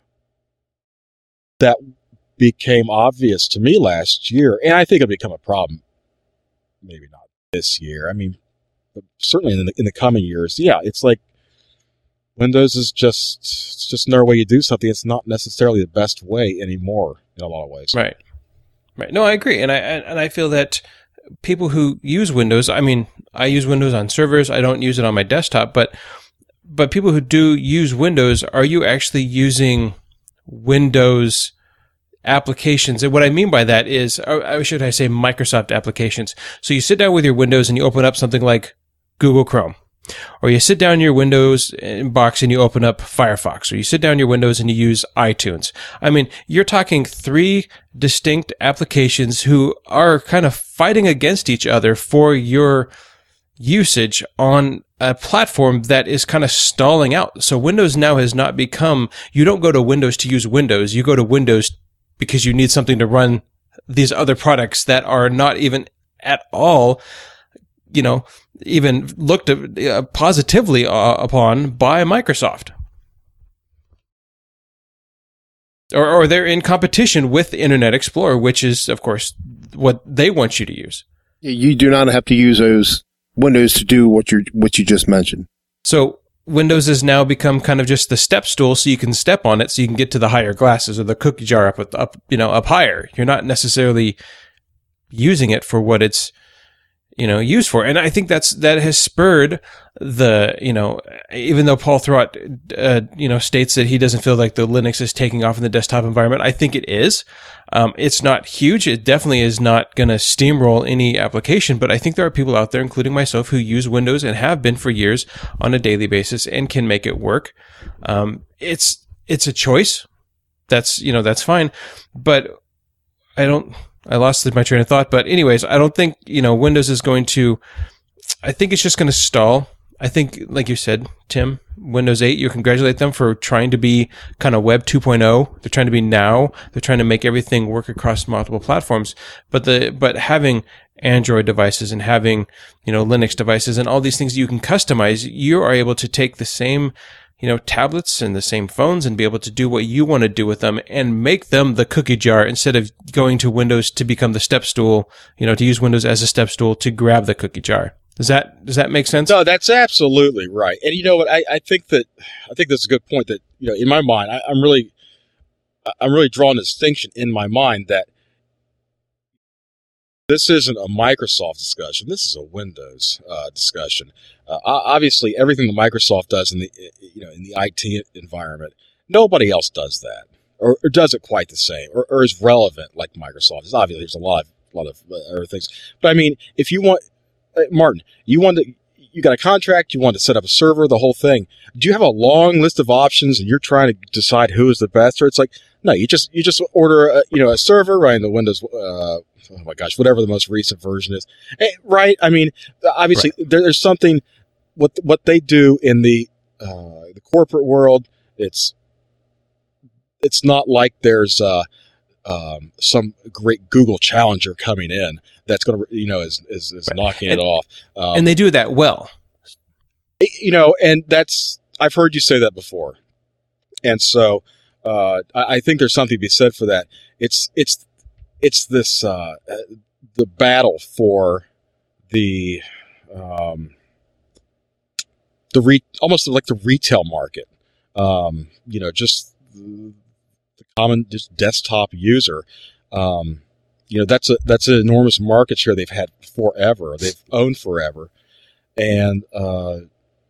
that became obvious to me last year, and I think it'll become a problem. Maybe not this year. I mean, certainly in the, in the coming years. Yeah, it's like Windows is just it's just another way you do something. It's not necessarily the best way anymore in a lot of ways. Right. Right. No, I agree, and I and I feel that people who use Windows, I mean, I use Windows on servers. I don't use it on my desktop, but but people who do use Windows, are you actually using Windows applications? And what I mean by that is, or should I say Microsoft applications? So you sit down with your Windows and you open up something like Google Chrome. or you sit down in your Windows box and you open up Firefox, or you sit down in your Windows and you use iTunes. I mean, you're talking three distinct applications who are kind of fighting against each other for your usage on a platform that is kind of stalling out. So Windows now has not become, you don't go to Windows to use Windows. You go to Windows because you need something to run these other products that are not even at all, you know, even looked uh, positively uh, upon by Microsoft. Or, or they're in competition with Internet Explorer, which is, of course, what they want you to use. You do not have to use those Windows to do what you what you just mentioned. So Windows has now become kind of just the step stool, so you can step on it, so you can get to the higher glasses or the cookie jar up, up, you know, up higher. You're not necessarily using it for what it's, you know, used for. And I think that's that has spurred the, you know, even though Paul Thurrott, uh, you know, states that he doesn't feel like the Linux is taking off in the desktop environment, I think it is. Um, it's not huge. It definitely is not going to steamroll any application, but I think there are people out there, including myself, who use Windows and have been for years on a daily basis and can make it work. Um, it's it's a choice. That's, you know, that's fine. But I don't. I lost my train of thought, but anyways, I don't think, you know, Windows is going to, I think it's just going to stall. I think, like you said, Tim, Windows eight, you congratulate them for trying to be kind of Web two point oh. They're trying to be now. They're trying to make everything work across multiple platforms. But the, but having Android devices and having, you know, Linux devices and all these things you can customize, you are able to take the same, you know, tablets and the same phones and be able to do what you want to do with them and make them the cookie jar instead of going to Windows to become the step stool, you know, to use Windows as a step stool to grab the cookie jar. Does that, does that make sense? No, that's absolutely right. And you know what? I, I think that, I think that's a good point that, you know, in my mind, I, I'm really, I'm really drawing a distinction in my mind that this isn't a Microsoft discussion. This is a Windows uh, discussion. Uh, obviously, everything that Microsoft does in the, you know, in the I T environment, nobody else does that, or, or does it quite the same, or, or is relevant like Microsoft. It's obviously there's a lot of, a lot of other things, but I mean, if you want, uh, Martin, you want to, you got a contract, you want to set up a server, the whole thing. Do you have a long list of options, and you're trying to decide who is the best, or it's like, no, you just you just order, a, you know, a server running the Windows. Uh, oh my gosh, whatever the most recent version is, right? I mean, obviously right. there, there's something. What what they do in the uh, the corporate world, it's it's not like there's uh, um, some great Google challenger coming in that's going to, you know, is is, is right. knocking and, it off. Um, and they do that well, you know. And that's, I've heard you say that before, and so uh, I, I think there's something to be said for that. It's it's it's this uh, the battle for the. Um, The re- almost like the retail market, um, you know, just the common just desktop user. Um, you know, that's a that's an enormous market share they've had forever. They've owned forever, and uh,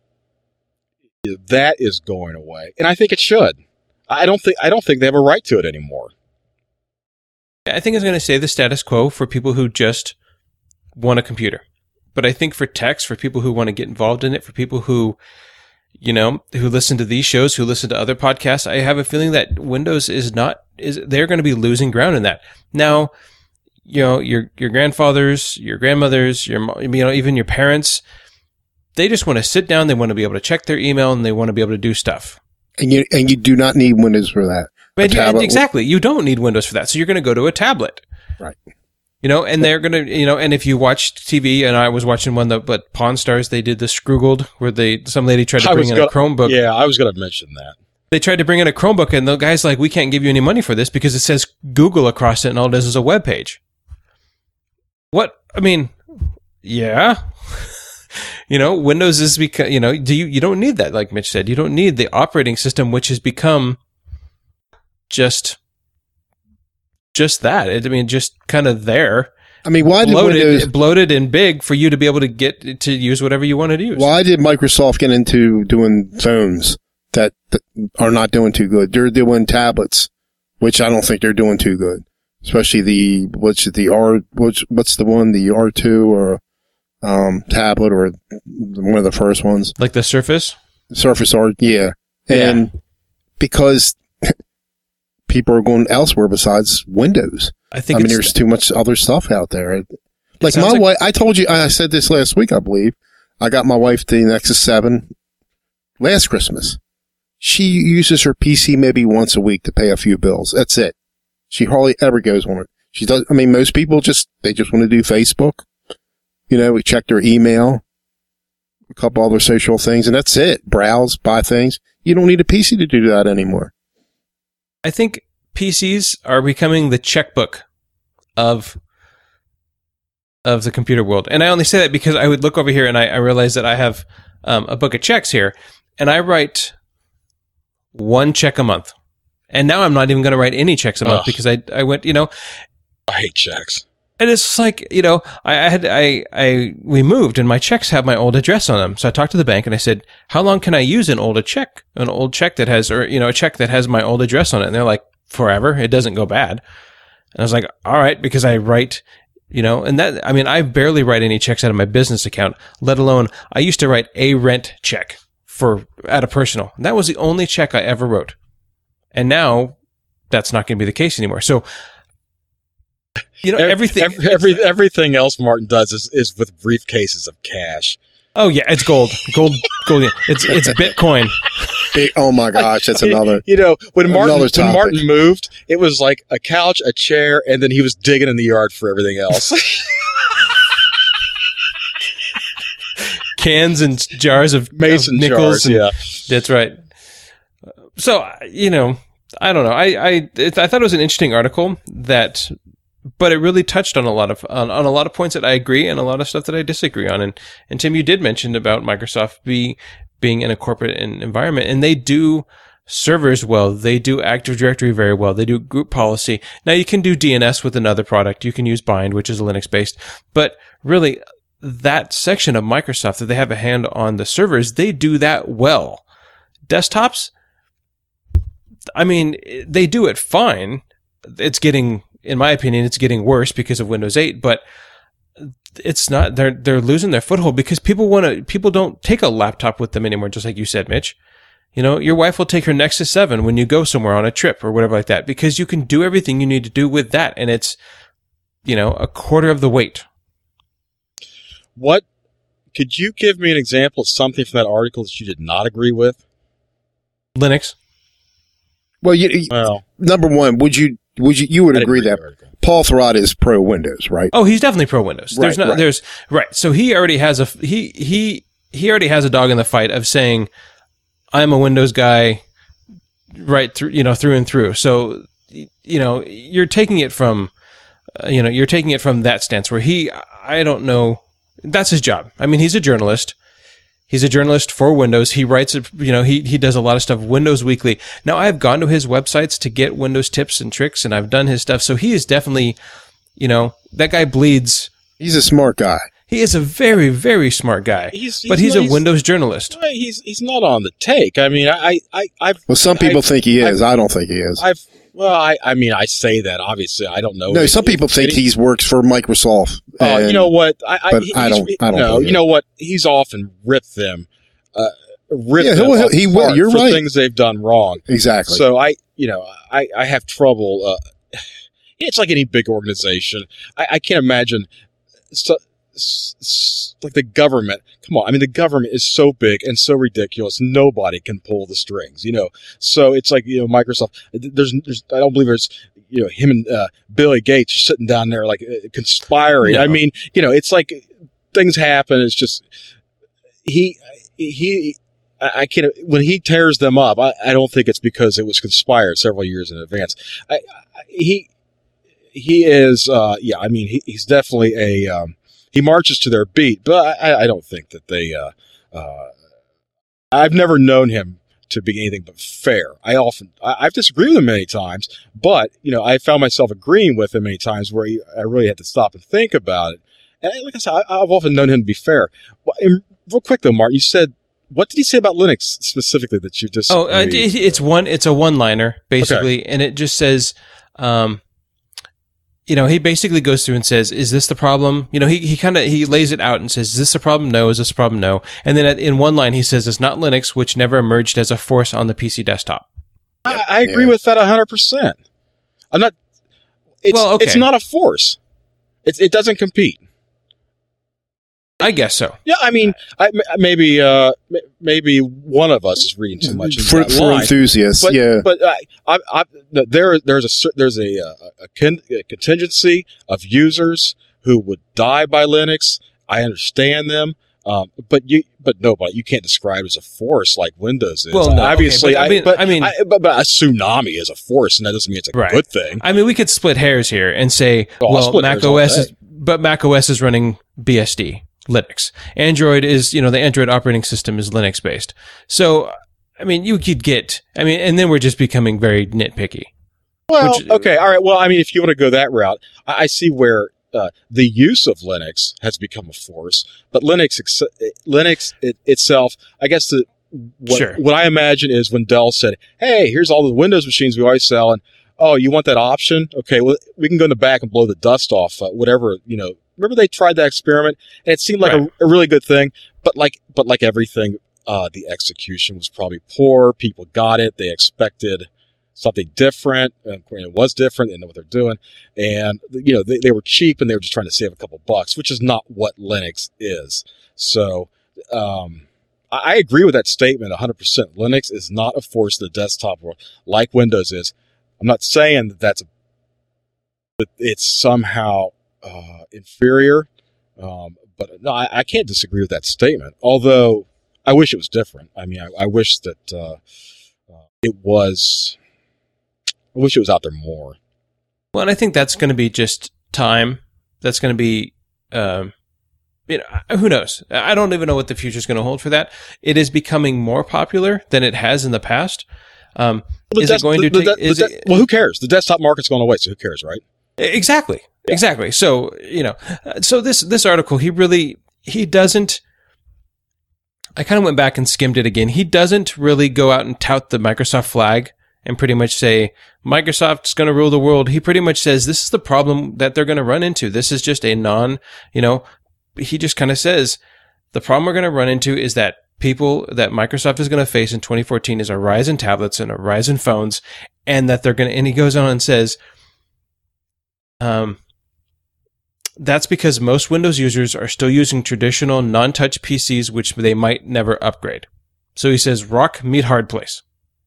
that is going away. And I think it should. I don't think I don't think they have a right to it anymore. I think it's going to stay the status quo for people who just want a computer. But I think for techs, for people who want to get involved in it, for people who, you know, who listen to these shows, who listen to other podcasts, I have a feeling that Windows is not, is they're going to be losing ground in that. Now, you know, your your grandfathers, your grandmothers, your, you know, even your parents, they just want to sit down, they want to be able to check their email, and they want to be able to do stuff. And you and you do not need Windows for that. But yeah, exactly. You don't need Windows for that. So you're going to go to a tablet. Right. You know, and they're going to, you know, and if you watched T V, and I was watching one that, but Pawn Stars, they did the Scroogled, where they, some lady tried to bring in gonna, a Chromebook. Yeah, I was going to mention that. They tried to bring in a Chromebook, and the guy's like, we can't give you any money for this because it says Google across it, and all it is is a web page. What? I mean, yeah. You know, Windows is because, you know, do you, you don't need that, like Mitch said. You don't need the operating system, which has become just... just that. I mean, just kind of there. I mean, why did bloated, Windows, bloated and big for you to be able to get to use whatever you wanted to use? Why did Microsoft get into doing phones that, that are not doing too good? They're doing tablets, which I don't think they're doing too good. Especially the what's it, the R what's what's the one the R two or um, tablet or one of the first ones. Like the Surface? Surface R, yeah. And Yeah. because people are going elsewhere besides Windows. I think I mean, it's, there's too much other stuff out there. Like sounds my like- wife, I told you, I said this last week, I believe. I got my wife the Nexus seven last Christmas. She uses her P C maybe once a week to pay a few bills. That's it. She hardly ever goes on it. She does. I mean, most people just, they just want to do Facebook. You know, we check their email, a couple other social things, and that's it. Browse, buy things. You don't need a P C to do that anymore. I think P Cs are becoming the checkbook of of the computer world. And I only say that because I would look over here and I, I realize that I have um, a book of checks here, and I write one check a month. And now I'm not even going to write any checks a month Ugh. because I I went, you know, I hate checks. and it's like, you know, I, I had, I, I, we moved and my checks have my old address on them. So I talked to the bank and I said, how long can I use an old check, an old check that has, or, you know, a check that has my old address on it? And they're like, forever. It doesn't go bad. And I was like, all right, because I write, you know, and that, I mean, I barely write any checks out of my business account, let alone I used to write a rent check for, at a personal. And that was the only check I ever wrote. And now that's not going to be the case anymore. So, you know, everything, every, every, everything else Martin does is, is with briefcases of cash. oh yeah, it's gold, gold, gold. Yeah. It's, it's Bitcoin. Big, oh my gosh, that's another. You know, when Martin, Another when topic. Martin moved, it was like a couch, a chair, and then he was digging in the yard for everything else. Cans and jars of Mason of nickels. jars, and- yeah. That's right. So, you know, I don't know. I I, it, I thought it was an interesting article that, but it really touched on a lot of on, on a lot of points that I agree and a lot of stuff that I disagree on. And and Tim, you did mention about Microsoft be being in a corporate en- environment, and they do servers well. They do Active Directory very well. They do group policy. Now you can do D N S with another product. You can use Bind, which is Linux based, but really that section of Microsoft that they have a hand on the servers, they do that well. Desktops, I mean, they do it fine. It's getting, in my opinion, it's getting worse because of Windows eight, but it's not, they're, they're losing their foothold because people want to, people don't take a laptop with them anymore, just like you said, Mitch. You know, your wife will take her Nexus seven when you go somewhere on a trip or whatever like that, because you can do everything you need to do with that. And it's, you know, a quarter of the weight. What could you give me an example of something from that article that you did not agree with? Linux. Well, you, Well, number one, would you would you you would I didn't agree read that the article. Paul Thurrott is pro Windows, right? Oh, he's definitely pro Windows. There's Right, not, right. there's, right. So he already has a, he, he, he already has a dog in the fight of saying, I'm a Windows guy right through, you know, through and through. So, y- you know, you're taking it from, uh, you know, you're taking it from that stance where he, I don't know, that's his job. I mean, he's a journalist. He's a journalist for Windows. He writes, a- you know, he, he does a lot of stuff Windows Weekly. Now, I've gone to his websites to get Windows tips and tricks, and I've done his stuff. So he is definitely, you know, that guy bleeds. He's a smart guy. He is a very, very smart guy, He's- he's but he's not- a he's- Windows journalist. Well, he's he's not on the take. I mean, I I I've Well, some people I've- think he is. I don't think he is. I've well, I I mean, I say that obviously. I don't know. No, if- some people if think any- he's works for Microsoft. Oh, you and- know what? I, I, but he- I he's- don't- I don't No, believe you know what? He's often ripped them, uh, ripped Yeah, them he'll- he will. apart You're for right. things they've done wrong. Exactly. So I, you know, I I have trouble. Uh, it's like any big organization. I, I can't imagine. So, s- s- like the government. Come on, I mean, the government is so big and so ridiculous. Nobody can pull the strings, you know. So it's like, you know, Microsoft. There's, there's I don't believe there's, you know, him and uh, Billy Gates are sitting down there like uh, conspiring. No. I mean, you know, it's like things happen. It's just he he. I I can't. When he tears them up, I, I don't think it's because it was conspired several years in advance. I, I, he he is. Uh, yeah, I mean, he, he's definitely a. Um, he marches to their beat, but I, I don't think that they. Uh, uh, I've never known him to be anything but fair. I often I, I've disagreed with him many times, but you know, I found myself agreeing with him many times where he, I really had to stop and think about it. And like I said, I, I've often known him to be fair. Well, and real quick though, Mark, you said. What did he say about Linux specifically that you just? Oh, uh, it, it's one. It's a one-liner basically, and it just says, um, you know, he basically goes through and says, is this the problem? You know, he, he kind of, he lays it out and says, is this a problem? No. Is this a problem? No. And then at, in one line, he says, it's not Linux, which never emerged as a force on the P C desktop. I, I agree Yeah. with that one hundred percent. I'm not, it's, Well, okay. it's not a force. It, it doesn't compete. I guess so. Yeah, I mean, I, m- maybe uh, m- maybe one of us is reading too much into For, that for line. enthusiasts, But, yeah. but I, I, I, there, there's a cer- there's a, uh, a, con- a contingency of users who would die by Linux. I understand them, um, but you, but nobody, you can't describe it as a force like Windows is. Well, no, okay, obviously, but I I, mean- but I mean- but, but a tsunami is a force, and that doesn't mean it's a Right. good thing. I mean, we could split hairs here and say, Oh, I'll well, split Mac hairs all O S day. is, but Mac O S is running B S D, Linux. Android is, you know, the Android operating system is Linux based. So, I mean, you could get, I mean, and then we're just becoming very nitpicky. Well, Which- okay, all right. Well, I mean, if you want to go that route, I, I see where uh, the use of Linux has become a force, but Linux, ex- Linux it, itself, I guess the what, Sure. what I imagine is when Dell said, "Hey, here's all the Windows machines we always sell," and oh, you want that option? Okay, well, we can go in the back and blow the dust off uh, whatever you know. Remember they tried that experiment, and it seemed like Right. a, a really good thing, but like, but like everything, uh, the execution was probably poor. People got it; they expected something different, and it was different. They know what they're doing, and you know they, they were cheap, and they were just trying to save a couple bucks, which is not what Linux is. So, um, I, I agree with that statement one hundred percent. Linux is not a force in the desktop world like Windows is. I'm not saying that that's, a, that it's somehow uh, inferior, um, but no, I, I can't disagree with that statement. Although I wish it was different. I mean, I, I wish that uh, uh, it was. I wish it was out there more. Well, and I think that's going to be just time. That's going to be, um, you know, who knows? I don't even know what the future is going to hold for that. It is becoming more popular than it has in the past. Um, Well, is the it going des- to the- take? the- Is the- it, well, who cares? The desktop market's going away, so who cares, right? exactly, exactly. So you know, uh, so this this article, he really he doesn't. I kind of went back and skimmed it again. He doesn't really go out and tout the Microsoft flag and pretty much say Microsoft's going to rule the world. He pretty much says this is the problem that they're going to run into. This is just a non, you know, he just kind of says the problem we're going to run into is that people that Microsoft is going to face in twenty fourteen is a rise in tablets and a rise in phones, and that they're going to, and he goes on and says, um, that's because most Windows users are still using traditional non-touch P Cs, which they might never upgrade. So he says, rock, meet hard place.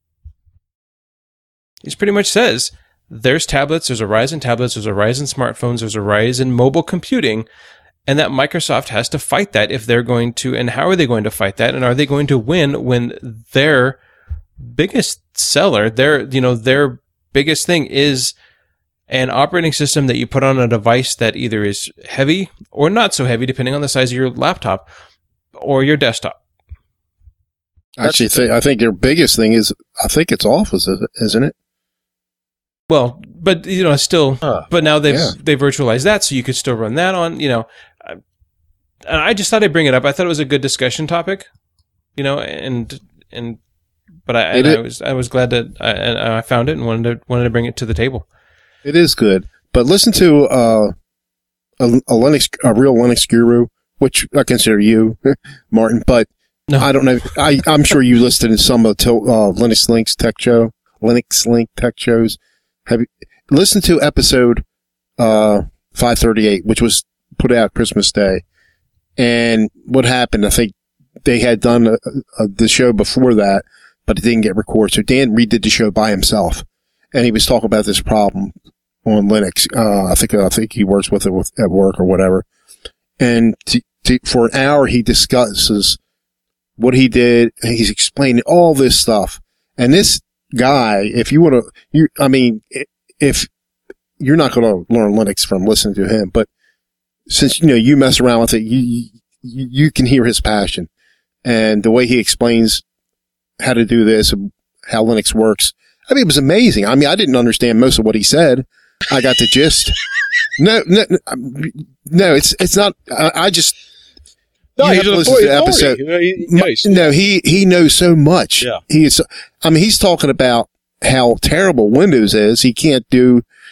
He pretty much says there's tablets, there's a rise in tablets, there's a rise in smartphones, there's a rise in mobile computing, and that Microsoft has to fight that if they're going to, and how are they going to fight that, and are they going to win when their biggest seller, their, you know, their biggest thing is an operating system that you put on a device that either is heavy or not so heavy, depending on the size of your laptop or your desktop. Actually, th- I think their biggest thing is, I think it's Office, isn't it? Well, but you know, still, Huh. but now they've Yeah. they virtualized that, so you could still run that on. You know, I, and I just thought I'd bring it up. I thought it was a good discussion topic. You know, and and but I, and It I is- was I was glad that I, and I found it and wanted to wanted to bring it to the table. It is good. But listen to uh, a, a Linux, a real Linux guru, which I consider you, Martin, but No. I don't know. I, I'm sure you listed in some of the to- uh, Linux Links tech show, Linux Link tech shows. Have you listened to episode uh, five thirty-eight, which was put out Christmas Day? And what happened? I think they had done a, a, the show before that, but it didn't get recorded. So Dan redid the show by himself, and he was talking about this problem on Linux. Uh, I think I think he works with it with, at work or whatever. And to, to, for an hour, he discusses what he did. He's explaining all this stuff. And this guy, if you want to, you, I mean, if you're not going to learn Linux from listening to him, but since, you know, you mess around with it, you, you, you can hear his passion and the way he explains how to do this, how Linux works. I mean, it was amazing. I mean, I didn't understand most of what he said. I got the gist. No, no, no, it's, it's not, I, I just, No, you he's have to an listen to the authority. episode. You know, he- yeah, he's- no, he, he knows so much. Yeah. He is, I mean, he's talking about how terrible Windows is. He can't do,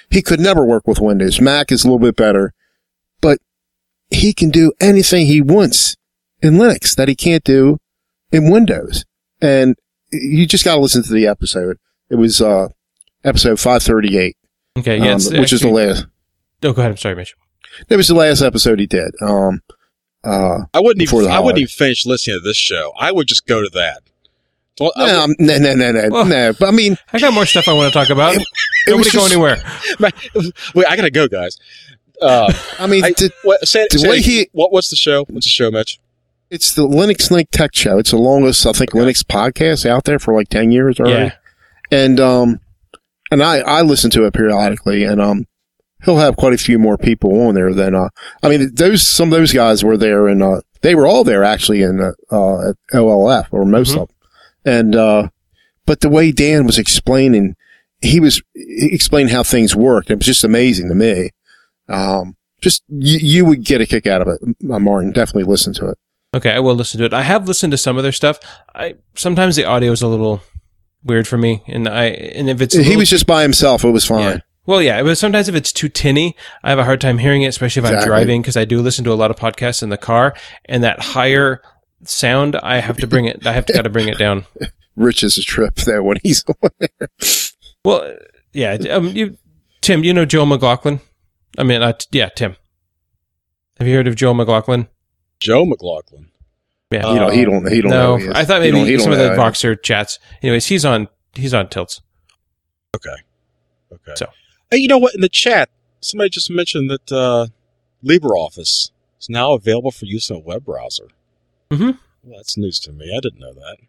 he could never work with Windows. Mac is a little bit better, but he can do anything he wants in Linux that he can't do in Windows. And you just got to listen to the episode. It was uh, episode five thirty-eight. Okay, yeah, um, it's which is the actually- last. Oh, go ahead. I'm sorry, Mitch. That was the last episode he did. Um, uh, I wouldn't Before even. the I wouldn't holiday. even finish listening to this show. I would just go to that. Well, I no, would- no, no, no, no, Well- no. But I mean, I got more stuff I want to talk about. It- it Nobody was go just- anywhere. wait, I gotta go, guys. Uh, I mean, I, to- what, say, the say- way he- what, what's the show? What's the show, Mitch? it's the Linux Link Tech Show. It's the longest, I think, Linux podcast out there for like ten years already. Yeah. And, um, and I, I listen to it periodically, and, um, he'll have quite a few more people on there than, uh, I mean, those, some of those guys were there, and, uh, they were all there actually in, uh, uh at O L F, or most Mhm. of them. And, uh, but the way Dan was explaining, he was he explained how things worked. It was just amazing to me. Um, just, you, you would get a kick out of it, uh, Martin. Definitely listen to it. Okay, I will listen to it. I have listened to some of their stuff. I sometimes the audio is a little weird for me, and I and if it's a He little was just by himself. It was fine. Yeah. Well, yeah, but sometimes if it's too tinny, I have a hard time hearing it, especially if I'm Exactly. driving, because I do listen to a lot of podcasts in the car, and that higher sound, I have to bring it. I have to got to bring it down. Rich is a trip there when he's on there. Well, yeah, um, you, Tim, you know Joe McLaughlin? I mean, uh, yeah, Tim. Have you heard of Joe McLaughlin? Joe McLaughlin. Yeah, You know, he don't. He don't know. no, who he is. I thought He maybe don't- he some of don't the know. Voxer chats. Anyways, he's on. He's on Tilts. Okay. Okay. So. Hey, you know what? In the chat, somebody just mentioned that uh, LibreOffice is now available for use in a web browser. Mhm. Well, that's news to me. I didn't know that.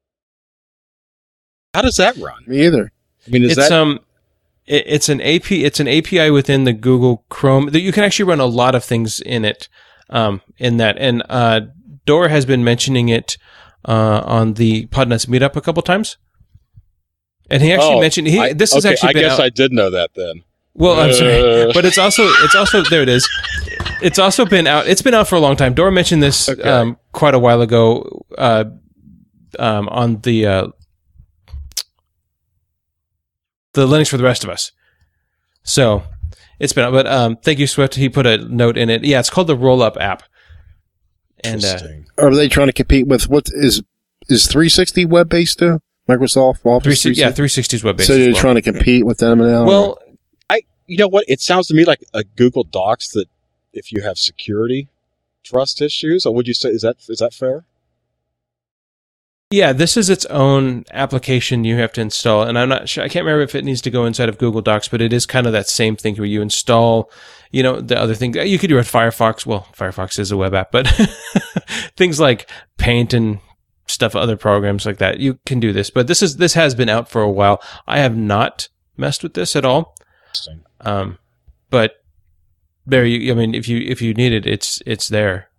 How does that run? Me either. I mean, is It's that um, it, it's an A P. It's an A P I within the Google Chrome that you can actually run a lot of things in it. Um, in that, and uh, Dora has been mentioning it uh on the Podnuts meetup a couple times. And he actually Oh, mentioned he. I- this has okay, actually I been guess out. I did know that then. Well, I'm sorry, Uh. but it's also it's also there. It is. It's also been out. It's been out for a long time. Dora mentioned this Okay. um, quite a while ago uh, um, on the uh, the Linux for the Rest of Us. So it's been out. But um, thank you, Swift. He put a note in it. Yeah, it's called the Rollup app. And uh, Interesting. Are they trying to compete with what is is three sixty web based too? Microsoft Office. three, yeah, three sixty is web based. So they're trying to compete with them now. Well, I, you know what? It sounds to me like a Google Docs that if you have security trust issues, or would you say is that is that fair? yeah, this is its own application you have to install, and I'm not sure. I can't remember if it needs to go inside of Google Docs, but it is kind of that same thing where you install, you know, the other thing you could do with Firefox. Well, Firefox is a web app, but things like Paint and stuff, other programs like that, you can do this. But this is this has been out for a while. I have not messed with this at all, Interesting. um, but there, you. I mean, if you if you need it, it's it's there.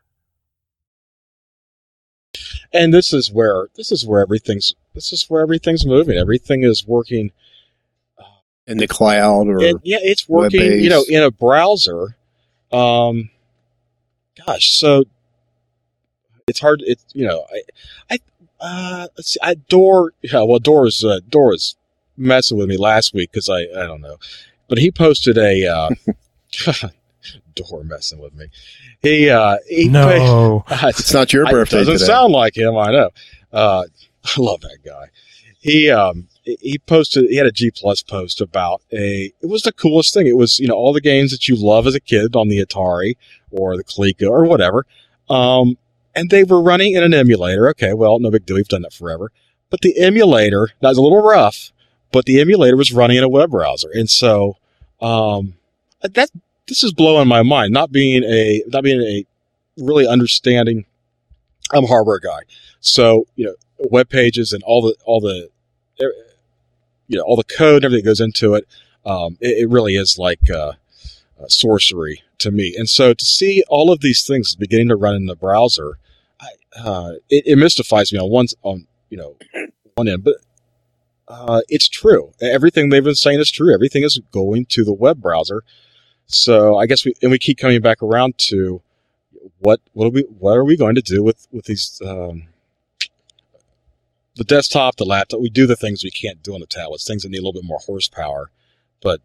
And this is where this is where everything's this is where everything's moving. Everything is working. in the cloud or And yeah, it's working. web-based. You know, in a browser. Um, gosh, so it's hard. It's you know, I, I, uh, let's see, I Door. Yeah, well, Door's uh, Door's messing with me last week because I I don't know, but he posted a uh, Door messing with me. He uh he No, it's not your I- birthday Doesn't today. sound like him. I know. Uh, I love that guy. He um he posted. He had a G Plus post about a. It was the coolest thing. It was you know all the games that you love as a kid on the Atari or the Coleco or whatever. Um, and they were running in an emulator. Okay, well, no big deal. We've done that forever. But the emulator, that was a little rough, but the emulator was running in a web browser, and so um that this is blowing my mind. Not being a not being a really understanding. I'm a hardware guy, so you know web pages and all the all the you know all the code and everything that goes into it. Um, it, it really is like uh, uh, sorcery to me. And so to see all of these things beginning to run in the browser, I, uh, it, it mystifies me on one on you know one end, but uh, it's true. Everything they've been saying is true. Everything is going to the web browser. So I guess we and we keep coming back around to what what are we what are we going to do with with these um, the desktop, the laptop? We do the things we can't do on the tablets, things that need a little bit more horsepower. But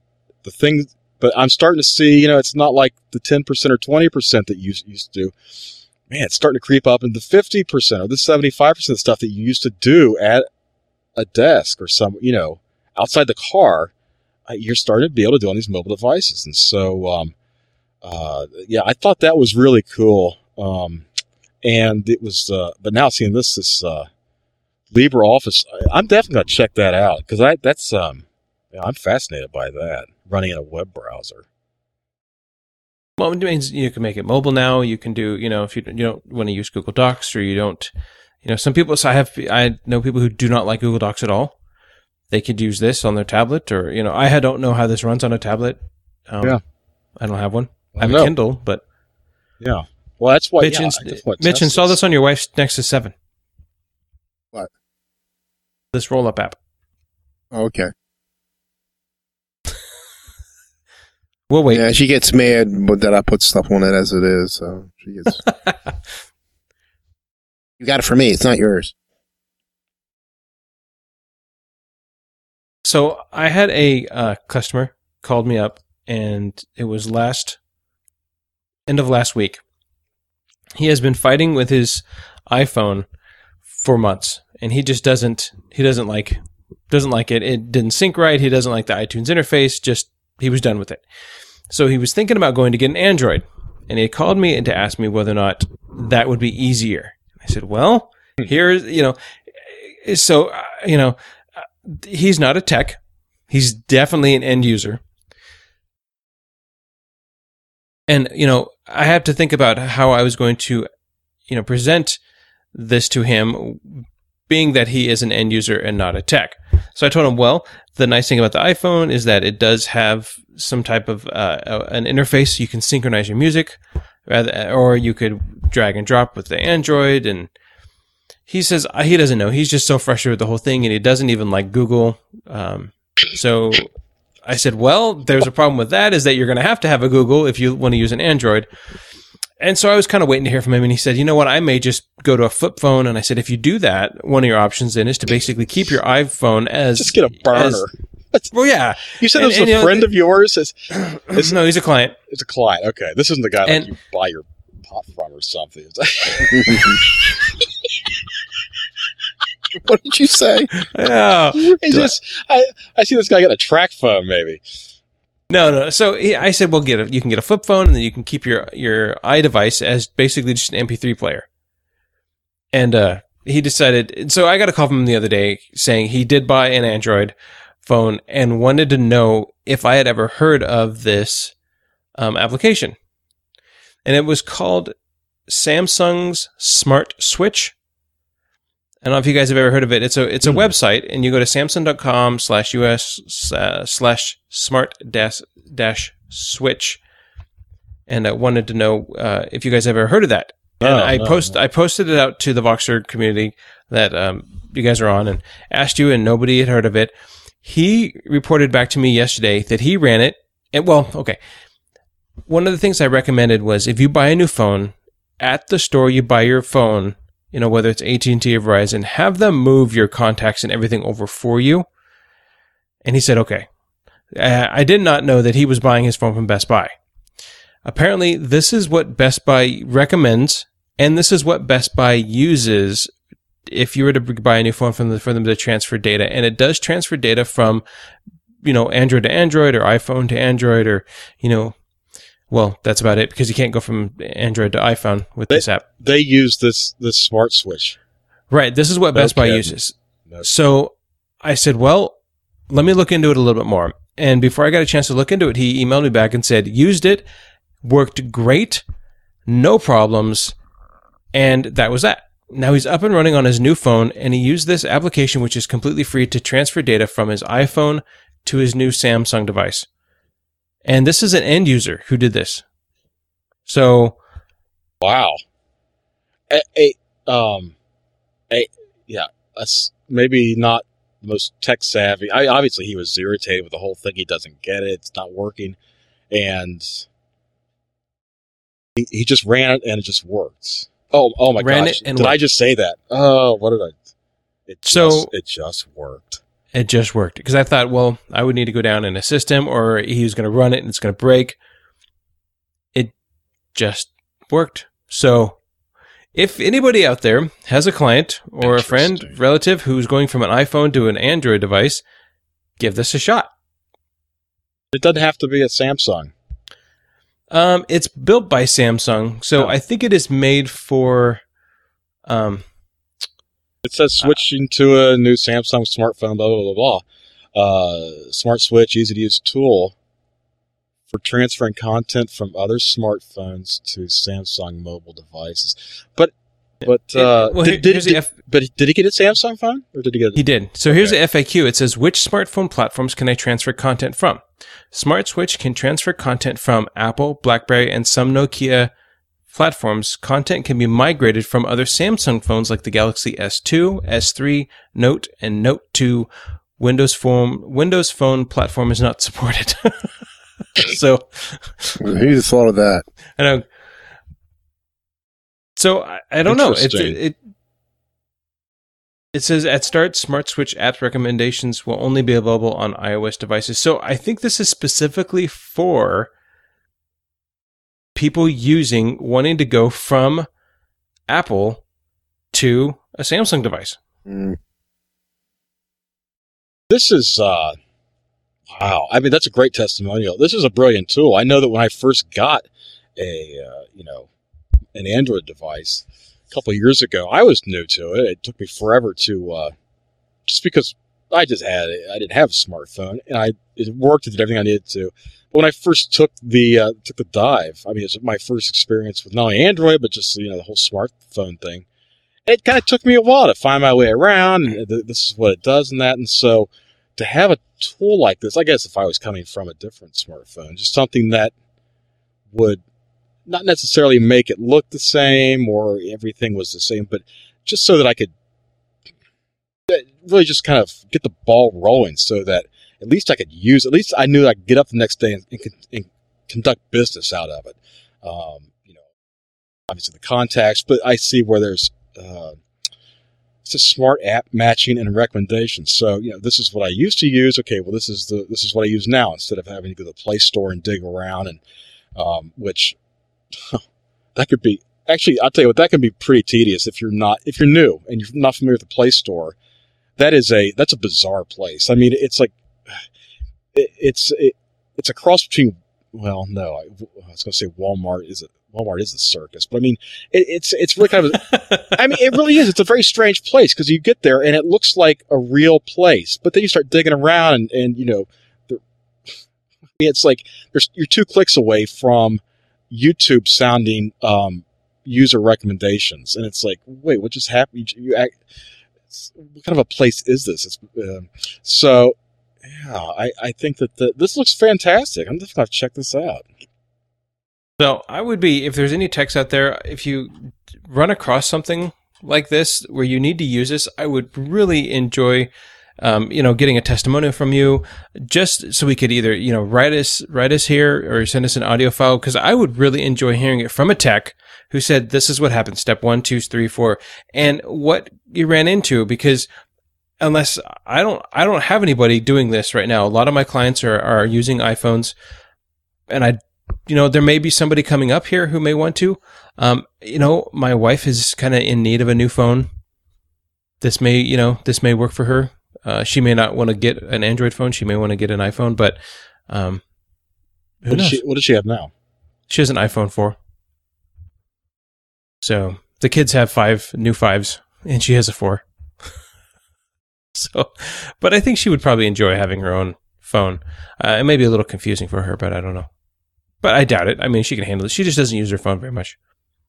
the thing, but I'm starting to see, you know, it's not like the ten percent or twenty percent that you used to do. Man, it's starting to creep up into fifty percent or the seventy-five percent of stuff that you used to do at a desk or some, you know, outside the car. Uh, you're starting to be able to do on these mobile devices. And so, um, uh, yeah, I thought that was really cool. Um, and it was, uh, but now seeing this, this, uh, LibreOffice, I'm definitely going to check that out because I, that's, um, yeah, I'm fascinated by that, running in a web browser. Well, it means you can make it mobile now. You can do, you know, if you, you don't want to use Google Docs or you don't, you know, some people, so I have, I know people who do not like Google Docs at all. They could use this on their tablet or, you know, I don't know how this runs on a tablet. Um, yeah. I don't have one. I have I a Kindle, but. Yeah. Well, that's why, Mitch, yeah, ins- I just want Mitch install this on your wife's Nexus seven. What? This roll-up app. Okay. We'll wait. Yeah, she gets mad that I put stuff on it as it is, so she gets. You got it for me. It's not yours. So I had a uh, customer called me up, and it was last end of last week. He has been fighting with his iPhone for months, and he just doesn't. He doesn't like doesn't like it. It didn't sync right. He doesn't like the iTunes interface. Just he was done with it. So he was thinking about going to get an Android, and he called me and to ask me whether or not that would be easier. I said, "Well, here's you know, so uh, you know." He's not a tech. He's definitely an end user. And, you know, I had to think about how I was going to, you know, present this to him, being that he is an end user and not a tech. So I told him, well, the nice thing about the iPhone is that it does have some type of uh, an interface. You can synchronize your music, rather, or you could drag and drop with the Android. And he says he doesn't know. He's just so frustrated with the whole thing, and he doesn't even like Google. Um, so I said, well, there's a problem with that, is that you're going to have to have a Google if you want to use an Android. And so I was kind of waiting to hear from him, and he said, you know what, I may just go to a flip phone. And I said, if you do that, one of your options then is to basically keep your iPhone as... Just get a burner. As, well, yeah. You said and, it was and, a friend know, of yours? It's, it's, no, he's a client. It's a client. Okay. This isn't the guy and, that you buy your pot from or something. What did you say? Yeah. He just, I, I see this guy get a track phone, maybe. No, no. So he, I said, well, get a, you can get a flip phone, and then you can keep your, your iDevice as basically just an M P three player. And uh, he decided, so I got a call from him the other day saying he did buy an Android phone and wanted to know if I had ever heard of this um, application. And it was called Samsung's Smart Switch. I don't know if you guys have ever heard of it. It's a it's a mm. website, and you go to samsung.com slash us uh, slash smart dash dash switch. And I wanted to know uh, if you guys have ever heard of that. And oh, I no, post no. I posted it out to the Voxer community that um, you guys are on, and asked you, and nobody had heard of it. He reported back to me yesterday that he ran it. And well, okay. One of the things I recommended was if you buy a new phone, at the store you buy your phone, you know, whether it's A T and T or Verizon, have them move your contacts and everything over for you. And he said, okay. Uh, I did not know that he was buying his phone from Best Buy. Apparently, this is what Best Buy recommends, and this is what Best Buy uses if you were to buy a new phone from the, for them to transfer data. And it does transfer data from, you know, Android to Android or iPhone to Android or, you know, well, that's about it, because you can't go from Android to iPhone with they, this app. They use this this smart switch. Right. This is what no Best Buy kidding. uses. No. So I said, well, let me look into it a little bit more. And before I got a chance to look into it, he emailed me back and said, used it, worked great, no problems, and that was that. Now he's up and running on his new phone, and he used this application, which is completely free, to transfer data from his iPhone to his new Samsung device. And this is an end user who did this. So, wow. A, a, um, a, yeah, that's maybe not the most tech savvy. I, obviously, he was irritated with the whole thing. He doesn't get it. It's not working. And he, he just ran it, and it just worked. Oh, oh my ran gosh. It and did worked. I just say that? Oh, what did I? It just, so, it just worked. it just worked. Because I thought, well, I would need to go down and assist him, or he was going to run it and it's going to break. It just worked. So if anybody out there has a client or a friend, relative who's going from an iPhone to an Android device, give this a shot. It doesn't have to be a Samsung. Um, it's built by Samsung, so Oh. I think it is made for. Um, It says switching to a new Samsung smartphone, blah, blah, blah, blah. Uh, Smart Switch, easy to use tool for transferring content from other smartphones to Samsung mobile devices. But, but, uh, it- well, did, here- did, here's the did, F- but did he get a Samsung phone or did he get He did. So here's Okay. the F A Q. It says, which smartphone platforms can I transfer content from? Smart Switch can transfer content from Apple, BlackBerry, and some Nokia platforms. Content can be migrated from other Samsung phones like the Galaxy S two, S three, Note, and Note two. Windows Phone, Windows Phone platform is not supported. So, Who'd have thought of that? I know. So I, I don't know. It, Interesting. it it says at start, Smart Switch app recommendations will only be available on iOS devices. So I think this is specifically for people using wanting to go from Apple to a Samsung device. Mm. This is, uh, wow. I mean, that's a great testimonial. This is a brilliant tool. I know that when I first got a, uh, you know, an Android device a couple of years ago, I was new to it. It took me forever to, uh, just because I just had it. I didn't have a smartphone, and I it worked. It did everything I needed to. But when I first took the uh, took the dive, I mean, it was my first experience with not only Android but just you know the whole smartphone thing. It kind of took me a while to find my way around, and th- this is what it does and that. And so to have a tool like this, I guess if I was coming from a different smartphone, just something that would not necessarily make it look the same or everything was the same, but just so that I could really just kind of get the ball rolling so that at least I could use, at least I knew I could get up the next day and, and, and conduct business out of it. Um, you know, obviously the contacts, but I see where there's, uh, it's a smart app matching and recommendations. So, you know, this is what I used to use. Okay, well, this is the, this is what I use now instead of having to go to the Play Store and dig around and, um, which that could be, actually, I'll tell you what, that can be pretty tedious if you're not, if you're new and you're not familiar with the Play Store. That is a, that's a bizarre place. I mean, it's like, it, it's, it, it's a cross between, well, no, I, I was going to say Walmart is a, Walmart is the circus, but I mean, it, it's, it's really kind of, a, I mean, it really is. It's a very strange place because you get there and it looks like a real place, but then you start digging around and, and you know, it's like there's, you're two clicks away from YouTube sounding, um, user recommendations. And it's like, wait, what just happened? You, you act, what kind of a place is this? It's, uh, so, yeah, I, I think that the, this looks fantastic. I'm just going to check this out. So I would be, if there's any techs out there, if you run across something like this where you need to use this, I would really enjoy, um, you know, getting a testimonial from you, just so we could either, you know, write us, write us here or send us an audio file, because I would really enjoy hearing it from a tech who said, this is what happened, step one, two, three, four, and what you ran into, because unless I don't, I don't have anybody doing this right now. A lot of my clients are, are using iPhones, and I, you know, there may be somebody coming up here who may want to. Um, you know, my wife is kind of in need of a new phone. This may, you know, this may work for her. Uh, she may not want to get an Android phone. She may want to get an iPhone, but um, who What does, knows? she, what does she have now? She has an iPhone four. So the kids have five new fives, and she has a four. So, but I think she would probably enjoy having her own phone. Uh, it may be a little confusing for her, but I don't know. But I doubt it. I mean, she can handle it. She just doesn't use her phone very much.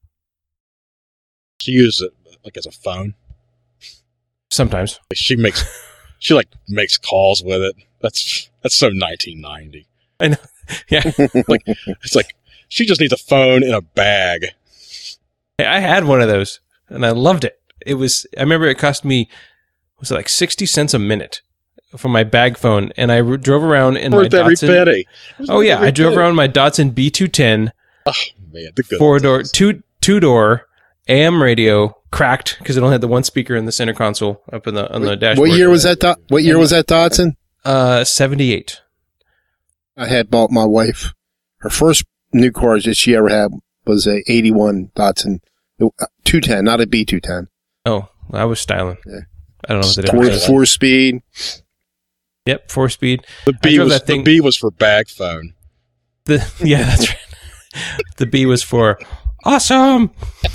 She uses it like as a phone. Sometimes. Like she makes, she like makes calls with it. That's that's so nineteen ninety. I know. Yeah. Like it's like she just needs a phone in a bag. I had one of those, and I loved it. It was, I remember it cost me, was it like sixty cents a minute for my bag phone, and I r- drove around in Worth my every Datsun. penny. It was Oh worth yeah, every I drove penny. around my Datsun B two ten, Oh man, the good four old door, days. two two door, A M radio cracked because it only had the one speaker in the center console up in the on the dashboard. What year was that? Do- what year was that, Dotson? Uh, seventy-eight. I had bought my wife her first new car that she ever had was a eighty-one Datsun two ten, not a B two ten. Oh, I was styling. Yeah. I don't know what the Four, difference is. four speed. Yep, four speed. The I B drove was that thing- the B was for bag phone. The, yeah, that's right. The B was for awesome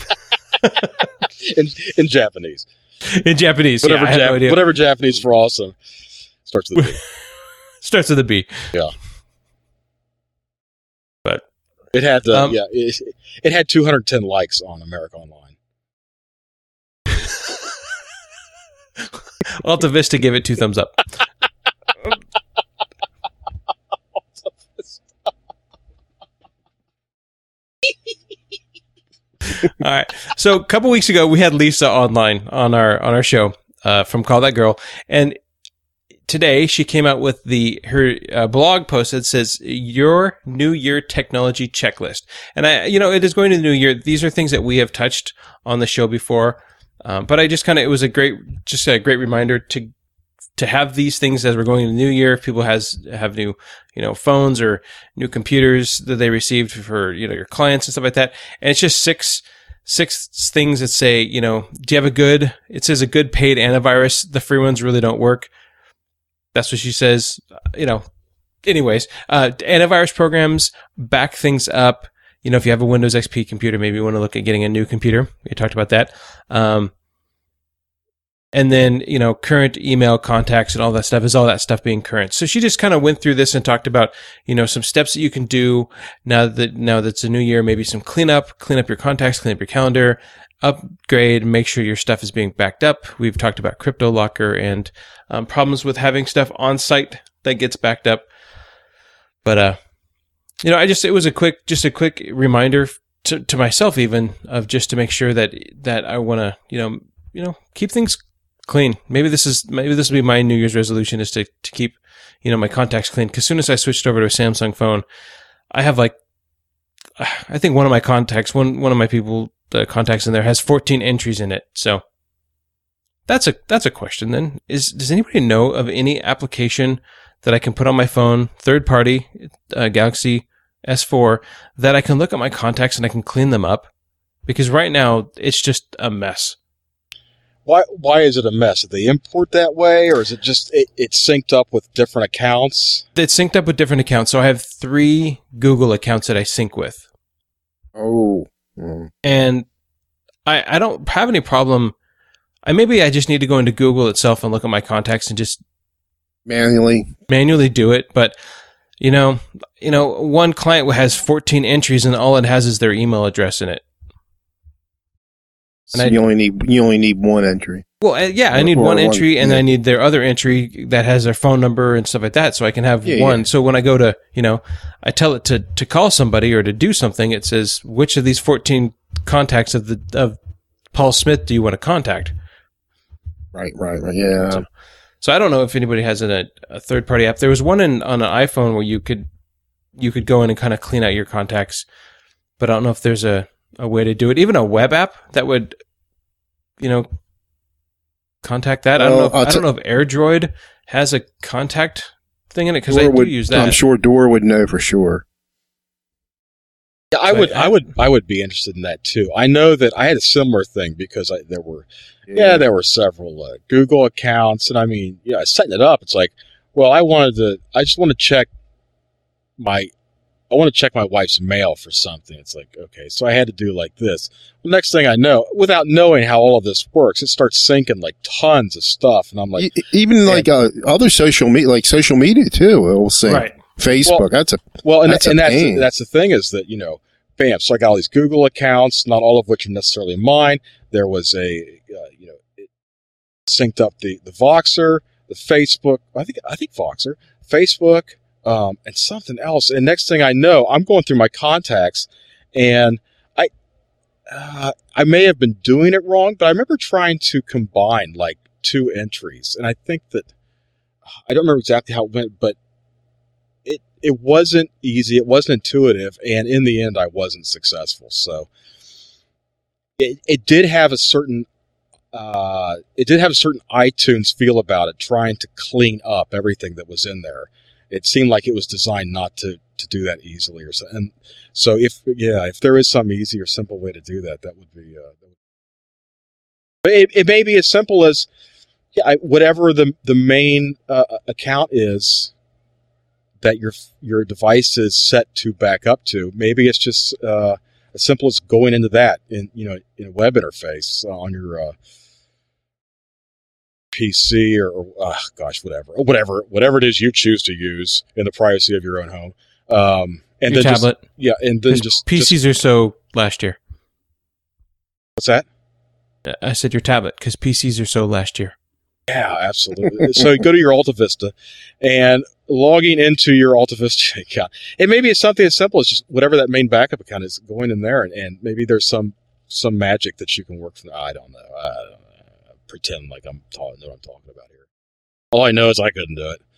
in in Japanese. in Japanese. Whatever, yeah, I had Jap- no idea. whatever Japanese for awesome starts with a B. Starts with a B. Yeah. But It had the Um, yeah it, it had two hundred ten likes on America Online. Alta Vista gave it two thumbs up. All right. So a couple weeks ago, we had Lisa online on our on our show uh, from Call That Girl, and today she came out with the her uh, blog post that says your New Year technology checklist. And I, you know, it is going to the new year. These are things that we have touched on the show before, um, but I just kind of it was a great, just a great reminder to to have these things as we're going into the new year. If people has have new, you know, phones or new computers that they received for, you know, your clients and stuff like that. And it's just six, six things that say, you know, do you have a good, it says a good paid antivirus. The free ones really don't work. That's what she says, you know, anyways, uh, antivirus programs back things up. You know, if you have a Windows X P computer, maybe you want to look at getting a new computer. We talked about that. Um, And then, you know, current email contacts and all that stuff is all that stuff being current. So she just kind of went through this and talked about, you know, some steps that you can do now that, now that it's a new year, maybe some cleanup, clean up your contacts, clean up your calendar, upgrade, make sure your stuff is being backed up. We've talked about CryptoLocker and um, problems with having stuff on site that gets backed up. But, uh, you know, I just, it was a quick, just a quick reminder to, to myself even of just to make sure that, that I want to, you know, you know, keep things clean. Maybe this is maybe this will be my New Year's resolution is to, to keep, you know, my contacts clean. Because as soon as I switched over to a Samsung phone, I have like, I think one of my contacts, one one of my people, the contacts in there has fourteen entries in it. So that's a that's a question. Then is does anybody know of any application that I can put on my phone, third party, uh, Galaxy S four, that I can look at my contacts and I can clean them up? Because right now it's just a mess. Why why is it a mess? Did they import that way, or is it just it, it's synced up with different accounts? It's synced up with different accounts. So I have three Google accounts that I sync with. Oh. Mm. And I I don't have any problem. I maybe I just need to go into Google itself and look at my contacts and just Manually. manually do it. But you know, you know, one client has fourteen entries and all it has is their email address in it. So And I- you only need you only need one entry. Well, uh, yeah, I need Or one one, entry, and yeah. I need their other entry that has their phone number and stuff like that, so I can have Yeah, one. yeah. So when I go to, you know, I tell it to, to call somebody or to do something, it says, which of these fourteen contacts of the of Paul Smith do you want to contact? Right, right, right. Yeah. So, so I don't know if anybody has a, a third party app. There was one in, on an iPhone where you could you could go in and kind of clean out your contacts, but I don't know if there's a, a way to do it. Even a web app that would, you know, contact that. I don't know. If, Well, I'll I don't know if AirDroid has a contact thing in it because I Door do would- use that. I'm sure Door would know for sure. Yeah, I But would I- I would I would be interested in that too. I know that I had a similar thing because I, there were yeah there were several uh, Google accounts, and I mean yeah setting it up. It's like, well, I wanted to I just want to check my I want to check my wife's mail for something. It's like, okay, so I had to do like this. The next thing I know, without knowing how all of this works, it starts syncing like tons of stuff, and I'm like, E- even like uh, other social media, like social media too. It will say Right. Facebook. Well- that's a well, and That's that's, and a that's pain. that's the thing is that you know, bam. So I got all these Google accounts, not all of which are necessarily mine. There was a uh, you know, it synced up the the Voxer, the Facebook. I think I think Voxer, Facebook, um, and something else. And next thing I know, I'm going through my contacts, and I uh, I may have been doing it wrong, but I remember trying to combine like two entries, and I think that I don't remember exactly how it went, but it it wasn't easy, it wasn't intuitive, and in the end I wasn't successful. So it, it did have a certain uh, it did have a certain iTunes feel about it, trying to clean up everything that was in there. It seemed like it was designed not to, to do that easily, or so. And so, if yeah, if there is some easy or simple way to do that, that would be. Uh, that would, but it, it may be as simple as yeah, I, whatever the the main uh, account is that your your device is set to back up to. Maybe it's just uh, as simple as going into that in you know in a web interface on your uh, P C or, or uh, gosh whatever or whatever whatever it is you choose to use in the privacy of your own home. Um, and your then tablet. Just, yeah, and then just P Cs just, are so last year. What's that? I said your tablet because P Cs are so last year. Yeah, absolutely. So you go to your Alta Vista and logging into your Alta Vista account. And maybe it's something as simple as just whatever that main backup account is, going in there and, and maybe there's some some magic that you can work from. I don't know. I don't know. Pretend like I'm talking, know what I'm talking about here. All I know is I couldn't do it.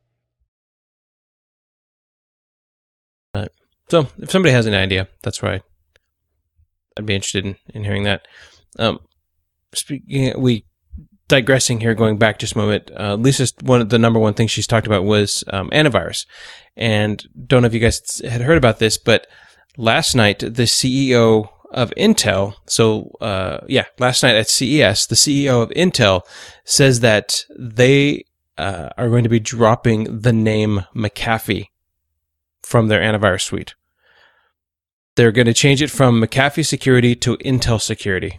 Right. So if somebody has an idea, that's right. I'd be interested in, in hearing that. Um, speaking, we digressing here, going back just a moment. Uh, Lisa's one of the number one things she's talked about was um, antivirus, and don't know if you guys had heard about this, but last night the C E O of Intel, so uh, yeah, last night at C E S, the C E O of Intel says that they uh, are going to be dropping the name McAfee from their antivirus suite. They're going to change it from McAfee Security to Intel Security.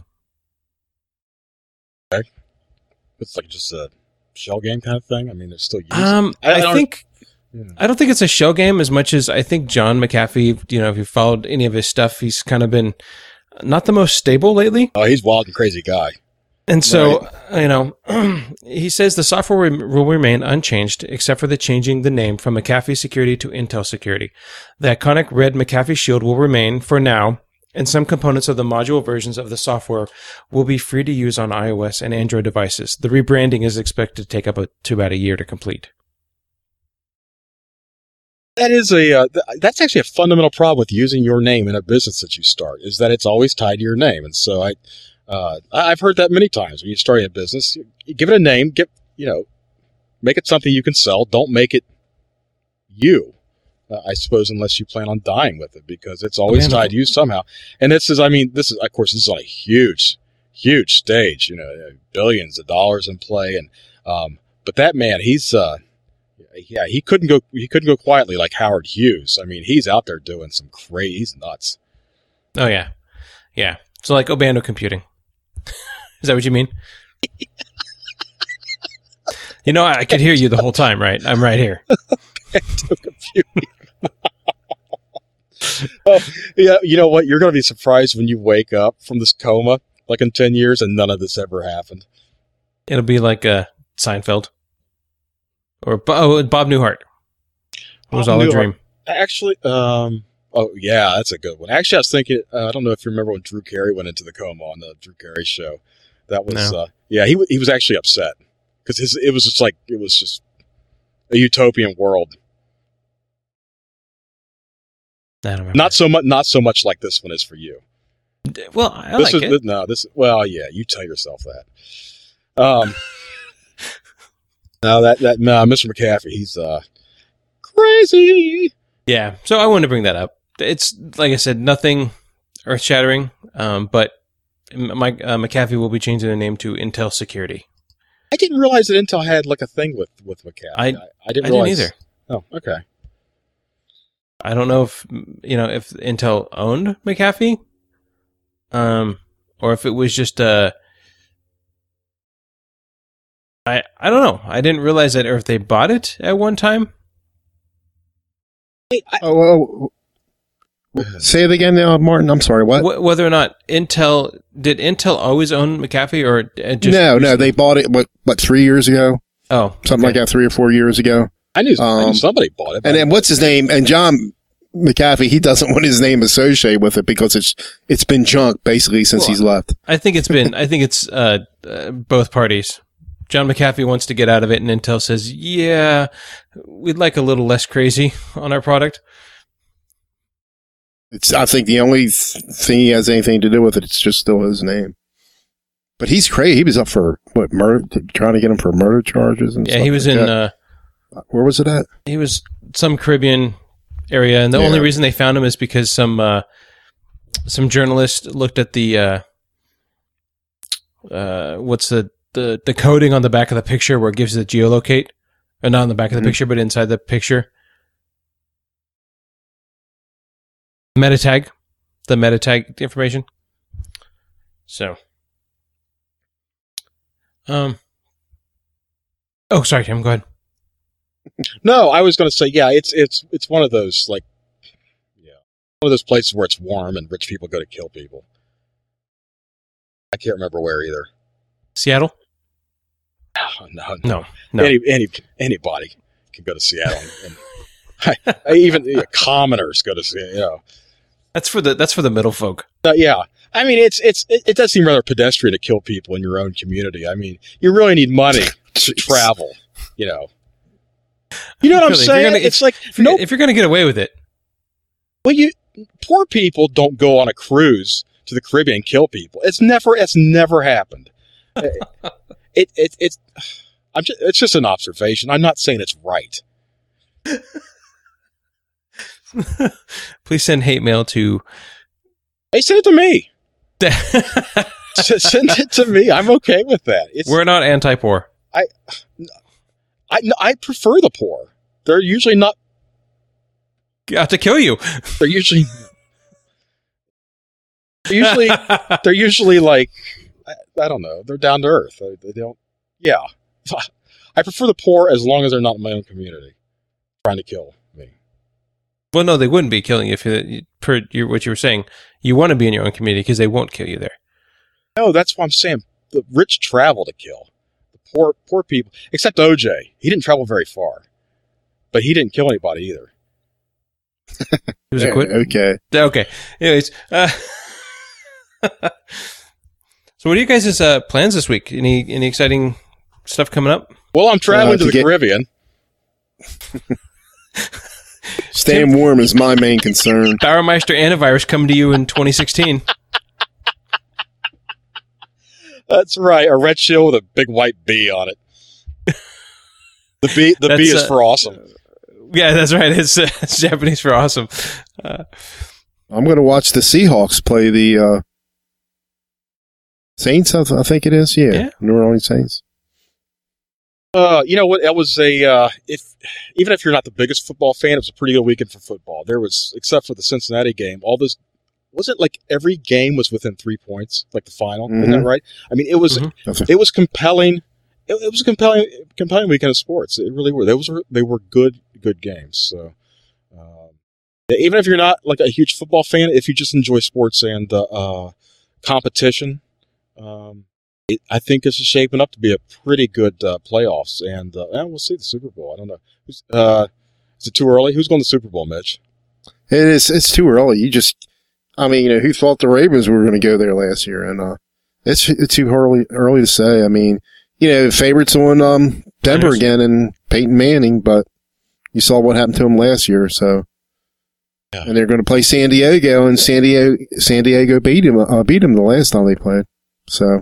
Okay. It's like just a shell game kind of thing. I mean, they're still using. Um, I, I, I think. Yeah. I don't think it's a shell game as much as I think John McAfee, you know, if you followed any of his stuff, he's kind of been not the most stable lately. Oh, he's a wild and crazy guy. And so, right. you know, he says the software will remain unchanged except for the changing the name from McAfee Security to Intel Security. The iconic red McAfee shield will remain for now, and some components of the module versions of the software will be free to use on iOS and Android devices. The rebranding is expected to take up a, to about a year to complete. That is a uh, th- that's actually a fundamental problem with using your name in a business that you start, is that it's always tied to your name. And so I, uh, I've heard that many times. When you start a business, you, you give it a name, get you know, make it something you can sell. Don't make it you. Uh, I suppose unless you plan on dying with it, because it's always Man, tied to you somehow. And this is, I mean, this is of course this is on a huge, huge stage. You know, billions of dollars in play, and um, but that man, he's. Uh, Yeah, he couldn't go. He couldn't go quietly like Howard Hughes. I mean, he's out there doing some crazy. He's nuts. Oh yeah, yeah. So like Obando Computing. Is that what you mean? You know, I, I could hear you the whole time, right? I'm right here. Obando Computing. Oh, yeah. You know what? You're going to be surprised when you wake up from this coma, like in ten years, and none of this ever happened. It'll be like uh, Seinfeld. Or oh, Bob Newhart. It was Bob all Newhart. a dream. Actually, um, oh yeah, that's a good one. Actually, I was thinking. Uh, I don't know if you remember when Drew Carey went into the coma on the Drew Carey show. That was, No. uh, yeah, he he was actually upset because his it was just like it was just a utopian world. I don't remember. Not so much, not so much like this one is for you. Well, I This like is it. no, this. Well, yeah, you tell yourself that. Um, no, that that no, Mister McAfee, he's uh crazy. Yeah, so I wanted to bring that up. It's like I said, nothing earth-shattering, um, but Mike uh, McAfee will be changing the name to Intel Security. I didn't realize that Intel had like a thing with with McAfee. I- I, I didn't I realize didn't either. Oh, okay. I don't know if you know if Intel owned McAfee, um, or if it was just a. I I don't know. I didn't realize that, or if they bought it at one time. Wait, I, Oh, oh, say it again, uh, Martin. I'm sorry. What? Wh- whether or not Intel did Intel always own McAfee, or uh, just no, no. recently? They bought it. What? What? Three years ago? Oh, Something like that. Three or four years ago. I knew, I knew Um, somebody bought it. but And then what's his name? And John McAfee. He doesn't want his name associated with it because it's it's been junk basically since Well, he's left. I think it's been. I think it's uh, uh, both parties. John McAfee wants to get out of it, and Intel says, "Yeah, we'd like a little less crazy on our product." It's. I think the only th- thing he has anything to do with it, it's just still his name. But he's crazy. He was up for what murder, trying to get him for murder charges and Yeah, stuff he was like in. that. Uh, Where was it at? he was some Caribbean area, and the Yeah. only reason they found him is because some uh, some journalist looked at the uh, uh, what's the, the the coding on the back of the picture where it gives you the geolocate, or not on the back of the Mhm. picture, but inside the picture. Meta tag, the meta tag information. So, um, oh, sorry, Tim, go ahead. No, I was going to say, yeah, it's it's it's one of those like, yeah, one of those places where it's warm and rich people go to kill people. I can't remember where either. Seattle? Oh, no, No, no. Any, any anybody can go to Seattle, and I, I even you know, commoners go to Seattle. You know, That's for the that's for the middle folk. uh, yeah. I mean, it's it's it, it does seem rather pedestrian to kill people in your own community. I mean, you really need money to travel. You know, you know what I'm Really, if you're saying? gonna- it's like If you're, no, if you're going to get away with it, well, you poor people don't go on a cruise to the Caribbean and kill people. It's never it's never happened. it it it's I'm just it's just an observation. I'm not saying it's right. please send hate mail to. Hey, send it to me. S- send it to me. I'm okay with that. It's We're not anti-poor. I no, I prefer the poor. They're usually not. Got to kill you. They're usually. They're usually they're usually like I, I don't know. They're down to earth. They, they don't. Yeah, I prefer the poor as long as they're not in my own community, trying to kill me. Well, no, they wouldn't be killing you if you, per your, what you were saying. You want to be in your own community because they won't kill you there. No, that's what I'm saying. The rich travel to kill. The poor poor people, except O J. He didn't travel very far, but he didn't kill anybody either. He was a Yeah, quit. okay. Okay. Anyways, uh, so what are you guys' uh, plans this week? Any any exciting stuff coming up? Well, I'm traveling Uh, to to the get- Caribbean. Staying warm is my main concern. Bauermeister Antivirus coming to you in twenty sixteen. That's right, a red shield with a big white bee on it. The bee, the bee That's, is uh, for awesome. Yeah, that's right. It's, uh, it's Japanese for awesome. Uh, I'm going to watch the Seahawks play the uh, Saints. I, th- I think it is. Yeah, Yeah. New Orleans Saints. Uh, you know what? That was a uh, if even if you're not the biggest football fan, it was a pretty good weekend for football. There was, except for the Cincinnati game, all this wasn't like every game was within three points, like the final. Isn't that Mhm. right? I mean, it was Mhm. That's a- it was compelling. It, it was a compelling compelling weekend of sports. It really were. They was they were good good games. So um, even if you're not like a huge football fan, if you just enjoy sports and uh, uh, competition. Um, It, I think this is shaping up to be a pretty good uh, playoffs, and uh, eh, we'll see the Super Bowl. I don't know. Who's, uh, is it too early? Who's going to the Super Bowl, Mitch? It is. It's too early. You just. I mean, you know, who thought the Ravens were going to go there last year? And uh, it's it's too early early to say. I mean, you know, favorites on um, Denver Niners. again and Peyton Manning, but you saw what happened to him last year. So, Yeah. and they're going to play San Diego, and San Diego San Diego beat him uh, beat him the last time they played. So.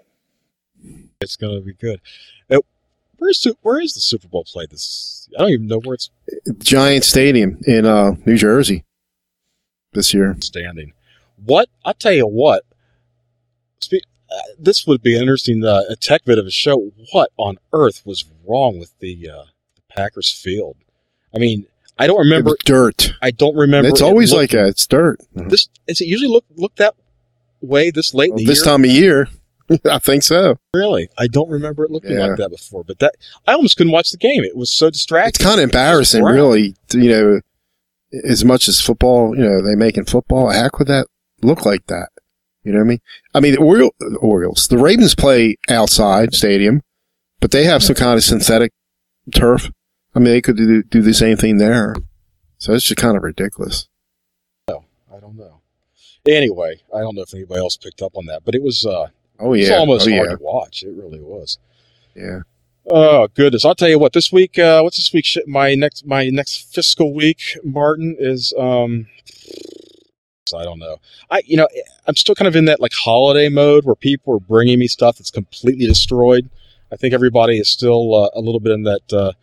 It's going to be good. Uh, where's Su- where is the Super Bowl played? This I don't even know where it's Giant Stadium in uh, New Jersey this year. standing. What I'll tell you what. Spe- uh, this would be an interesting uh, a tech bit of a show. What on earth was wrong with the, uh, the Packers field? I mean, I don't It remember. was dirt. I don't remember. It's it always look- like that. It's dirt. this. Is it usually look look that way this late in the This year? time of year, I think so. Really, I don't remember it looking Yeah. like that before. But that I almost couldn't watch the game. It was so It's distracting. kind of embarrassing, brown. really. to, You know, as much as football, you know, they make in football. How could that look like that? You know what I mean? I mean, the Oriole, the Orioles, the Ravens play outside stadium, but they have some kind of synthetic turf. I mean, they could do, do the same thing there. So it's just kind of ridiculous. I don't know. Anyway, I don't know if anybody else picked up on that, but it was uh, Oh it was yeah, almost oh, hard yeah, to watch. It really was. yeah. Oh goodness! I'll tell you what. This week, uh, what's this week? Sh- My next, my next fiscal week, Martin is. Um, So I don't know. I, you know, I'm still kind of in that like holiday mode where people are bringing me stuff that's completely destroyed. I think everybody is still uh, a little bit in that uh,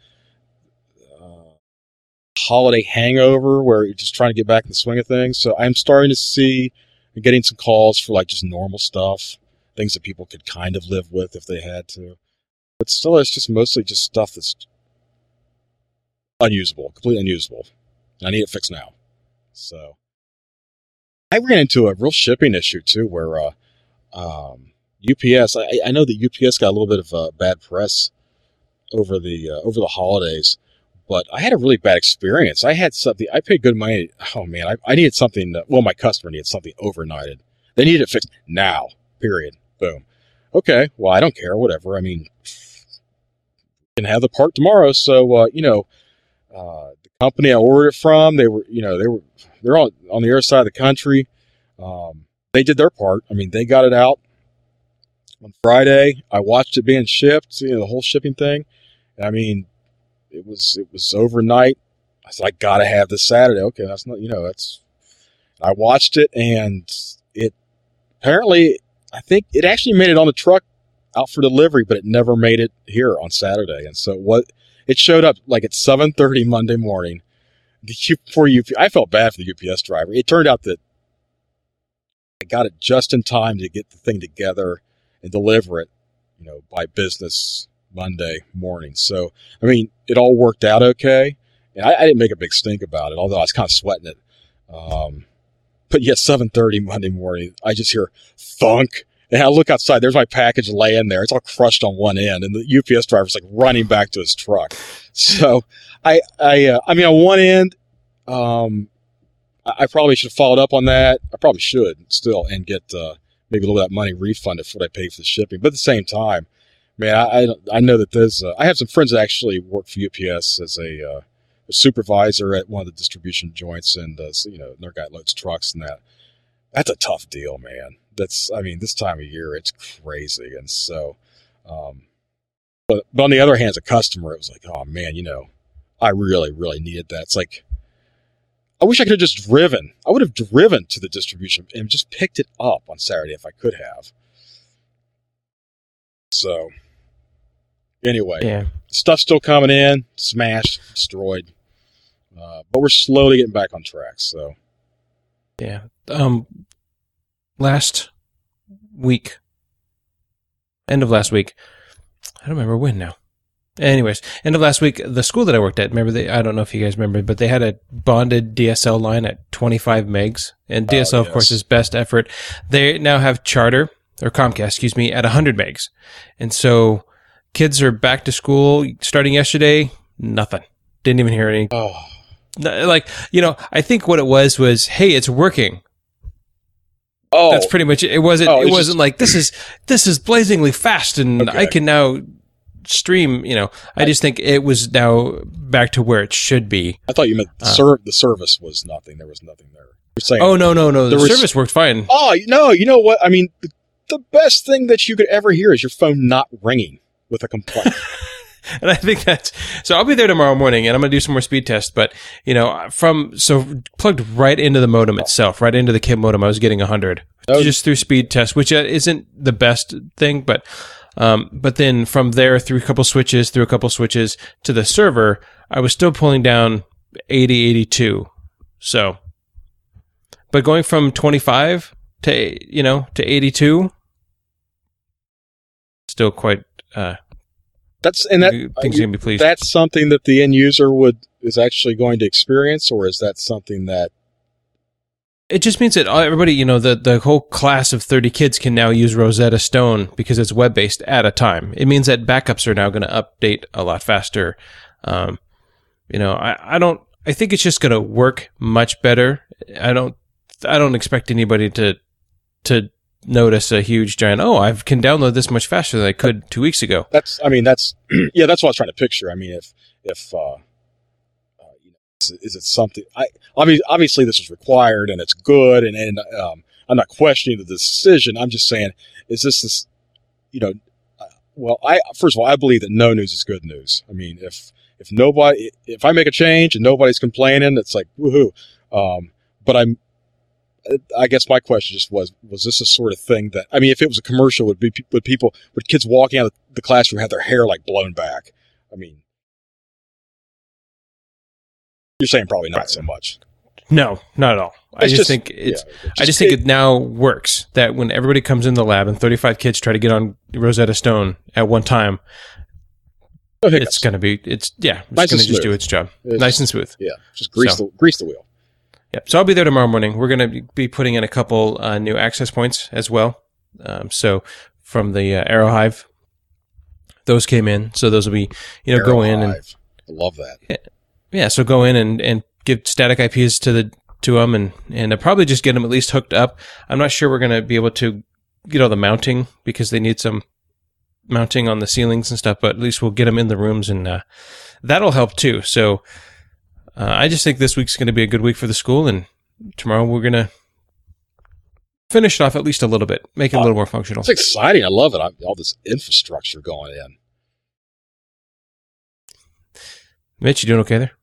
uh, holiday hangover where you're just trying to get back in the swing of things. So I'm starting to see, getting some calls for like just normal stuff, things that people could kind of live with if they had to. But still, it's just mostly just stuff that's unusable, completely unusable. And I need it fixed now. So I ran into a real shipping issue too, where uh, um, U P S. I, I know that U P S got a little bit of uh, bad press over the uh, over the holidays, but I had a really bad experience. I had something. I paid good money. Oh man, I, I needed something. That, well, my customer needed something overnighted. They needed it fixed now. Period. Boom. Okay. Well, I don't care. Whatever. I mean, can have the part tomorrow. So uh, you know, uh, the company I ordered it from, they were, you know, they were. They're on, on the other side of the country. Um, they did their part. I mean, they got it out on Friday. I watched it being shipped, you know, the whole shipping thing. And I mean, it was it was overnight. I said, I got to have this Saturday. Okay, that's not, you know, that's. I watched it, and it apparently, I think it actually made it on the truck out for delivery, but it never made it here on Saturday. And so what it showed up like at seven thirty Monday morning. For U P, I felt bad for the U P S driver. It turned out that I got it just in time to get the thing together and deliver it, you know, by business Monday morning. So, I mean, it all worked out okay. And I, I didn't make a big stink about it, although I was kind of sweating it. Um, but yeah, seven thirty Monday morning, I just hear thunk. And I look outside, there's my package laying there. It's all crushed on one end. And the U P S driver's like running back to his truck. So I, I, uh, I mean, on one end, um, I, I probably should have followed up on that. I probably should still and get, uh, maybe a little of that money refunded for what I paid for the shipping. But at the same time, man, I, I, I know that there's, uh, I have some friends that actually work for U P S as a, uh, a supervisor at one of the distribution joints, and, uh, so, you know, their guy loads trucks and that. That's a tough deal, man. That's, I mean, this time of year, it's crazy. And so, um, but, but on the other hand, as a customer, it was like, oh man, you know, I really, really needed that. It's like, I wish I could have just driven. I would have driven to the distribution and just picked it up on Saturday if I could have. So, anyway, Yeah. stuff's still coming in, smashed, destroyed. Uh, but we're slowly getting back on track. So, Yeah. Um, last week, end of last week, I don't remember when now. Anyways, end of last week, the school that I worked at, remember, they, I don't know if you guys remember, but they had a bonded D S L line at twenty-five megs. And D S L, Oh, of yes. course, is best effort. They now have Charter, or Comcast, excuse me, at one hundred megs. And so kids are back to school starting yesterday. Nothing. Didn't even hear any. oh, No, Like, you know, I think what it was was, hey, it's working. oh, That's pretty much it. It wasn't. Oh, it it's wasn't just- like this is this is blazingly fast, and Okay. I can now stream. You know, I just think it was now back to where it should be. I thought you meant the, Uh, serv- the service was nothing. There was nothing there. You're saying, Oh no, no, no! The There was- service worked fine. oh, you- no, you know what? I mean, the, the best thing that you could ever hear is your phone not ringing with a complaint. And I think that's so. I'll be there tomorrow morning, and I'm going to do some more speed tests. But you know, from so plugged right into the modem itself, right into the kit modem, I was getting one hundred Oh. just through speed test, which uh, isn't the best thing. But um, but then from there, through a couple switches, through a couple switches to the server, I was still pulling down eighty, eighty-two. So, but going from twenty-five to you know to eighty-two, still quite. Uh, That's and that things you- can be pleased. that's something that the end user would is actually going to experience, or is that something that It just means that everybody, you know, the, the whole class of thirty kids can now use Rosetta Stone because it's web-based at a time. It means that backups are now going to update a lot faster. Um, you know, I, I don't, I think it's just going to work much better. I don't, I don't expect anybody to, to notice a huge giant, oh, I can download this much faster than I could two weeks ago. that's I mean that's yeah that's what I was trying to picture. I mean if if uh, uh you know, is, it- is it something I obviously obviously this is required and it's good and and um, I'm not questioning the decision. I'm just saying is this this you know uh, well I first of all I believe that no news is good news. I mean if if nobody if I make a change and nobody's complaining, it's like woohoo. Um, but I'm I guess my question just was: was this a sort of thing that I mean, if it was a commercial, would be would people would kids walking out of the classroom have their hair like blown back? I mean, you're saying probably not so much. No, not at all. I just, just think it's. Yeah, just I just think it, it now works that when everybody comes in the lab and thirty-five kids try to get on Rosetta Stone at one time, it's going to be. It's yeah. It's nice going to just do its job. It's, nice and smooth. Yeah, just grease so. the grease the wheel. Yep. So I'll be there tomorrow morning. We're going to be putting in a couple uh, new access points as well. Um, so from the uh, Arrow Hive, those came in. So those will be, you know, Arrow go in Hive. and I love that. Yeah, yeah. So go in and, and give static I Ps to the to them, and and uh, probably just get them at least hooked up. I'm not sure we're going to be able to get all the mounting because they need some mounting on the ceilings and stuff. But at least we'll get them in the rooms, and uh, that'll help too. So. Uh, I just think this week's going to be a good week for the school, and tomorrow we're going to finish it off at least a little bit, make it oh, a little more functional. It's exciting. I love it. I, all this infrastructure going in. Mitch, you doing okay there?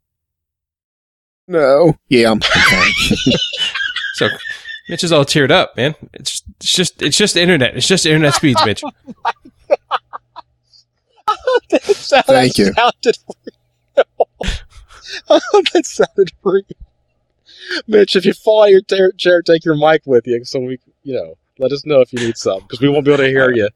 No. Yeah, I'm fine. So, Mitch is all teared up, man. It's just, it's just, it's just internet. It's just internet speeds, Mitch. Sound, Thank you. Sounded that sounded real. Mitch, if you fall out of your ter- chair, take your mic with you so we, you know, let us know if you need some because we won't be able to hear you.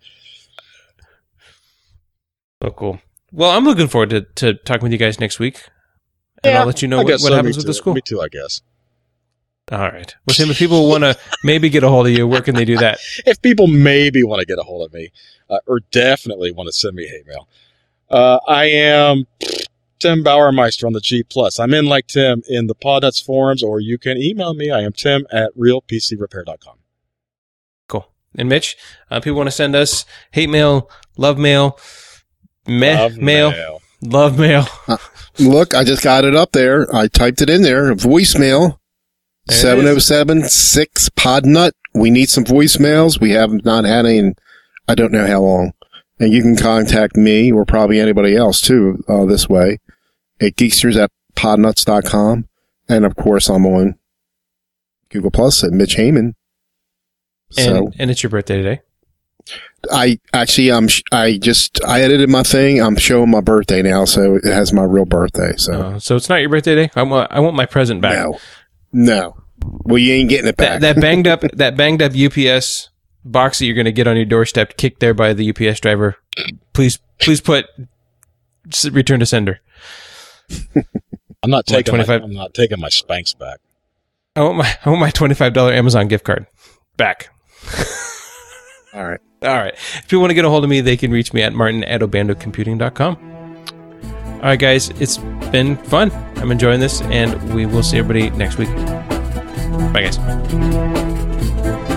Oh, cool. Well, I'm looking forward to, to talking with you guys next week. And yeah, I'll let you know what, what so, happens with too. the school. Me too, I guess. All right. Well, Tim, if people want to maybe get a hold of you, where can they do that? If people maybe want to get a hold of me, uh, or definitely want to send me hate mail, uh, I am Tim Bauermeister on the G Plus. I'm in like Tim in the Podnuts forums, or you can email me. I am Tim at real p c repair dot com. Cool. And Mitch, uh, people want to send us hate mail, love mail, meh love mail, mail, love mail. Uh, look, I just got it up there. I typed it in there. Voicemail. seven oh seven six Podnut. We need some voicemails. We have not had any in I don't know how long. And you can contact me or probably anybody else too uh, this way at geeksters at podnuts dot com. And of course, I'm on Google Plus at Mitch Heyman. So, and, and it's your birthday today. I actually, I'm, I just, I edited my thing. I'm showing my birthday now, so it has my real birthday. So, uh, so it's not your birthday today. I want, I want my present back. No. No. Well, you ain't getting it back. That, that banged up, that banged up U P S box that you're going to get on your doorstep, kicked there by the U P S driver. Please, please put return to sender. I'm not taking. My, I'm not taking my Spanx back. I want my, I want my twenty-five dollars Amazon gift card back. All right, all right. If you want to get a hold of me, they can reach me at martin at obando computing dot com. All right, guys, it's been fun. I'm enjoying this, and we will see everybody next week. Bye, guys.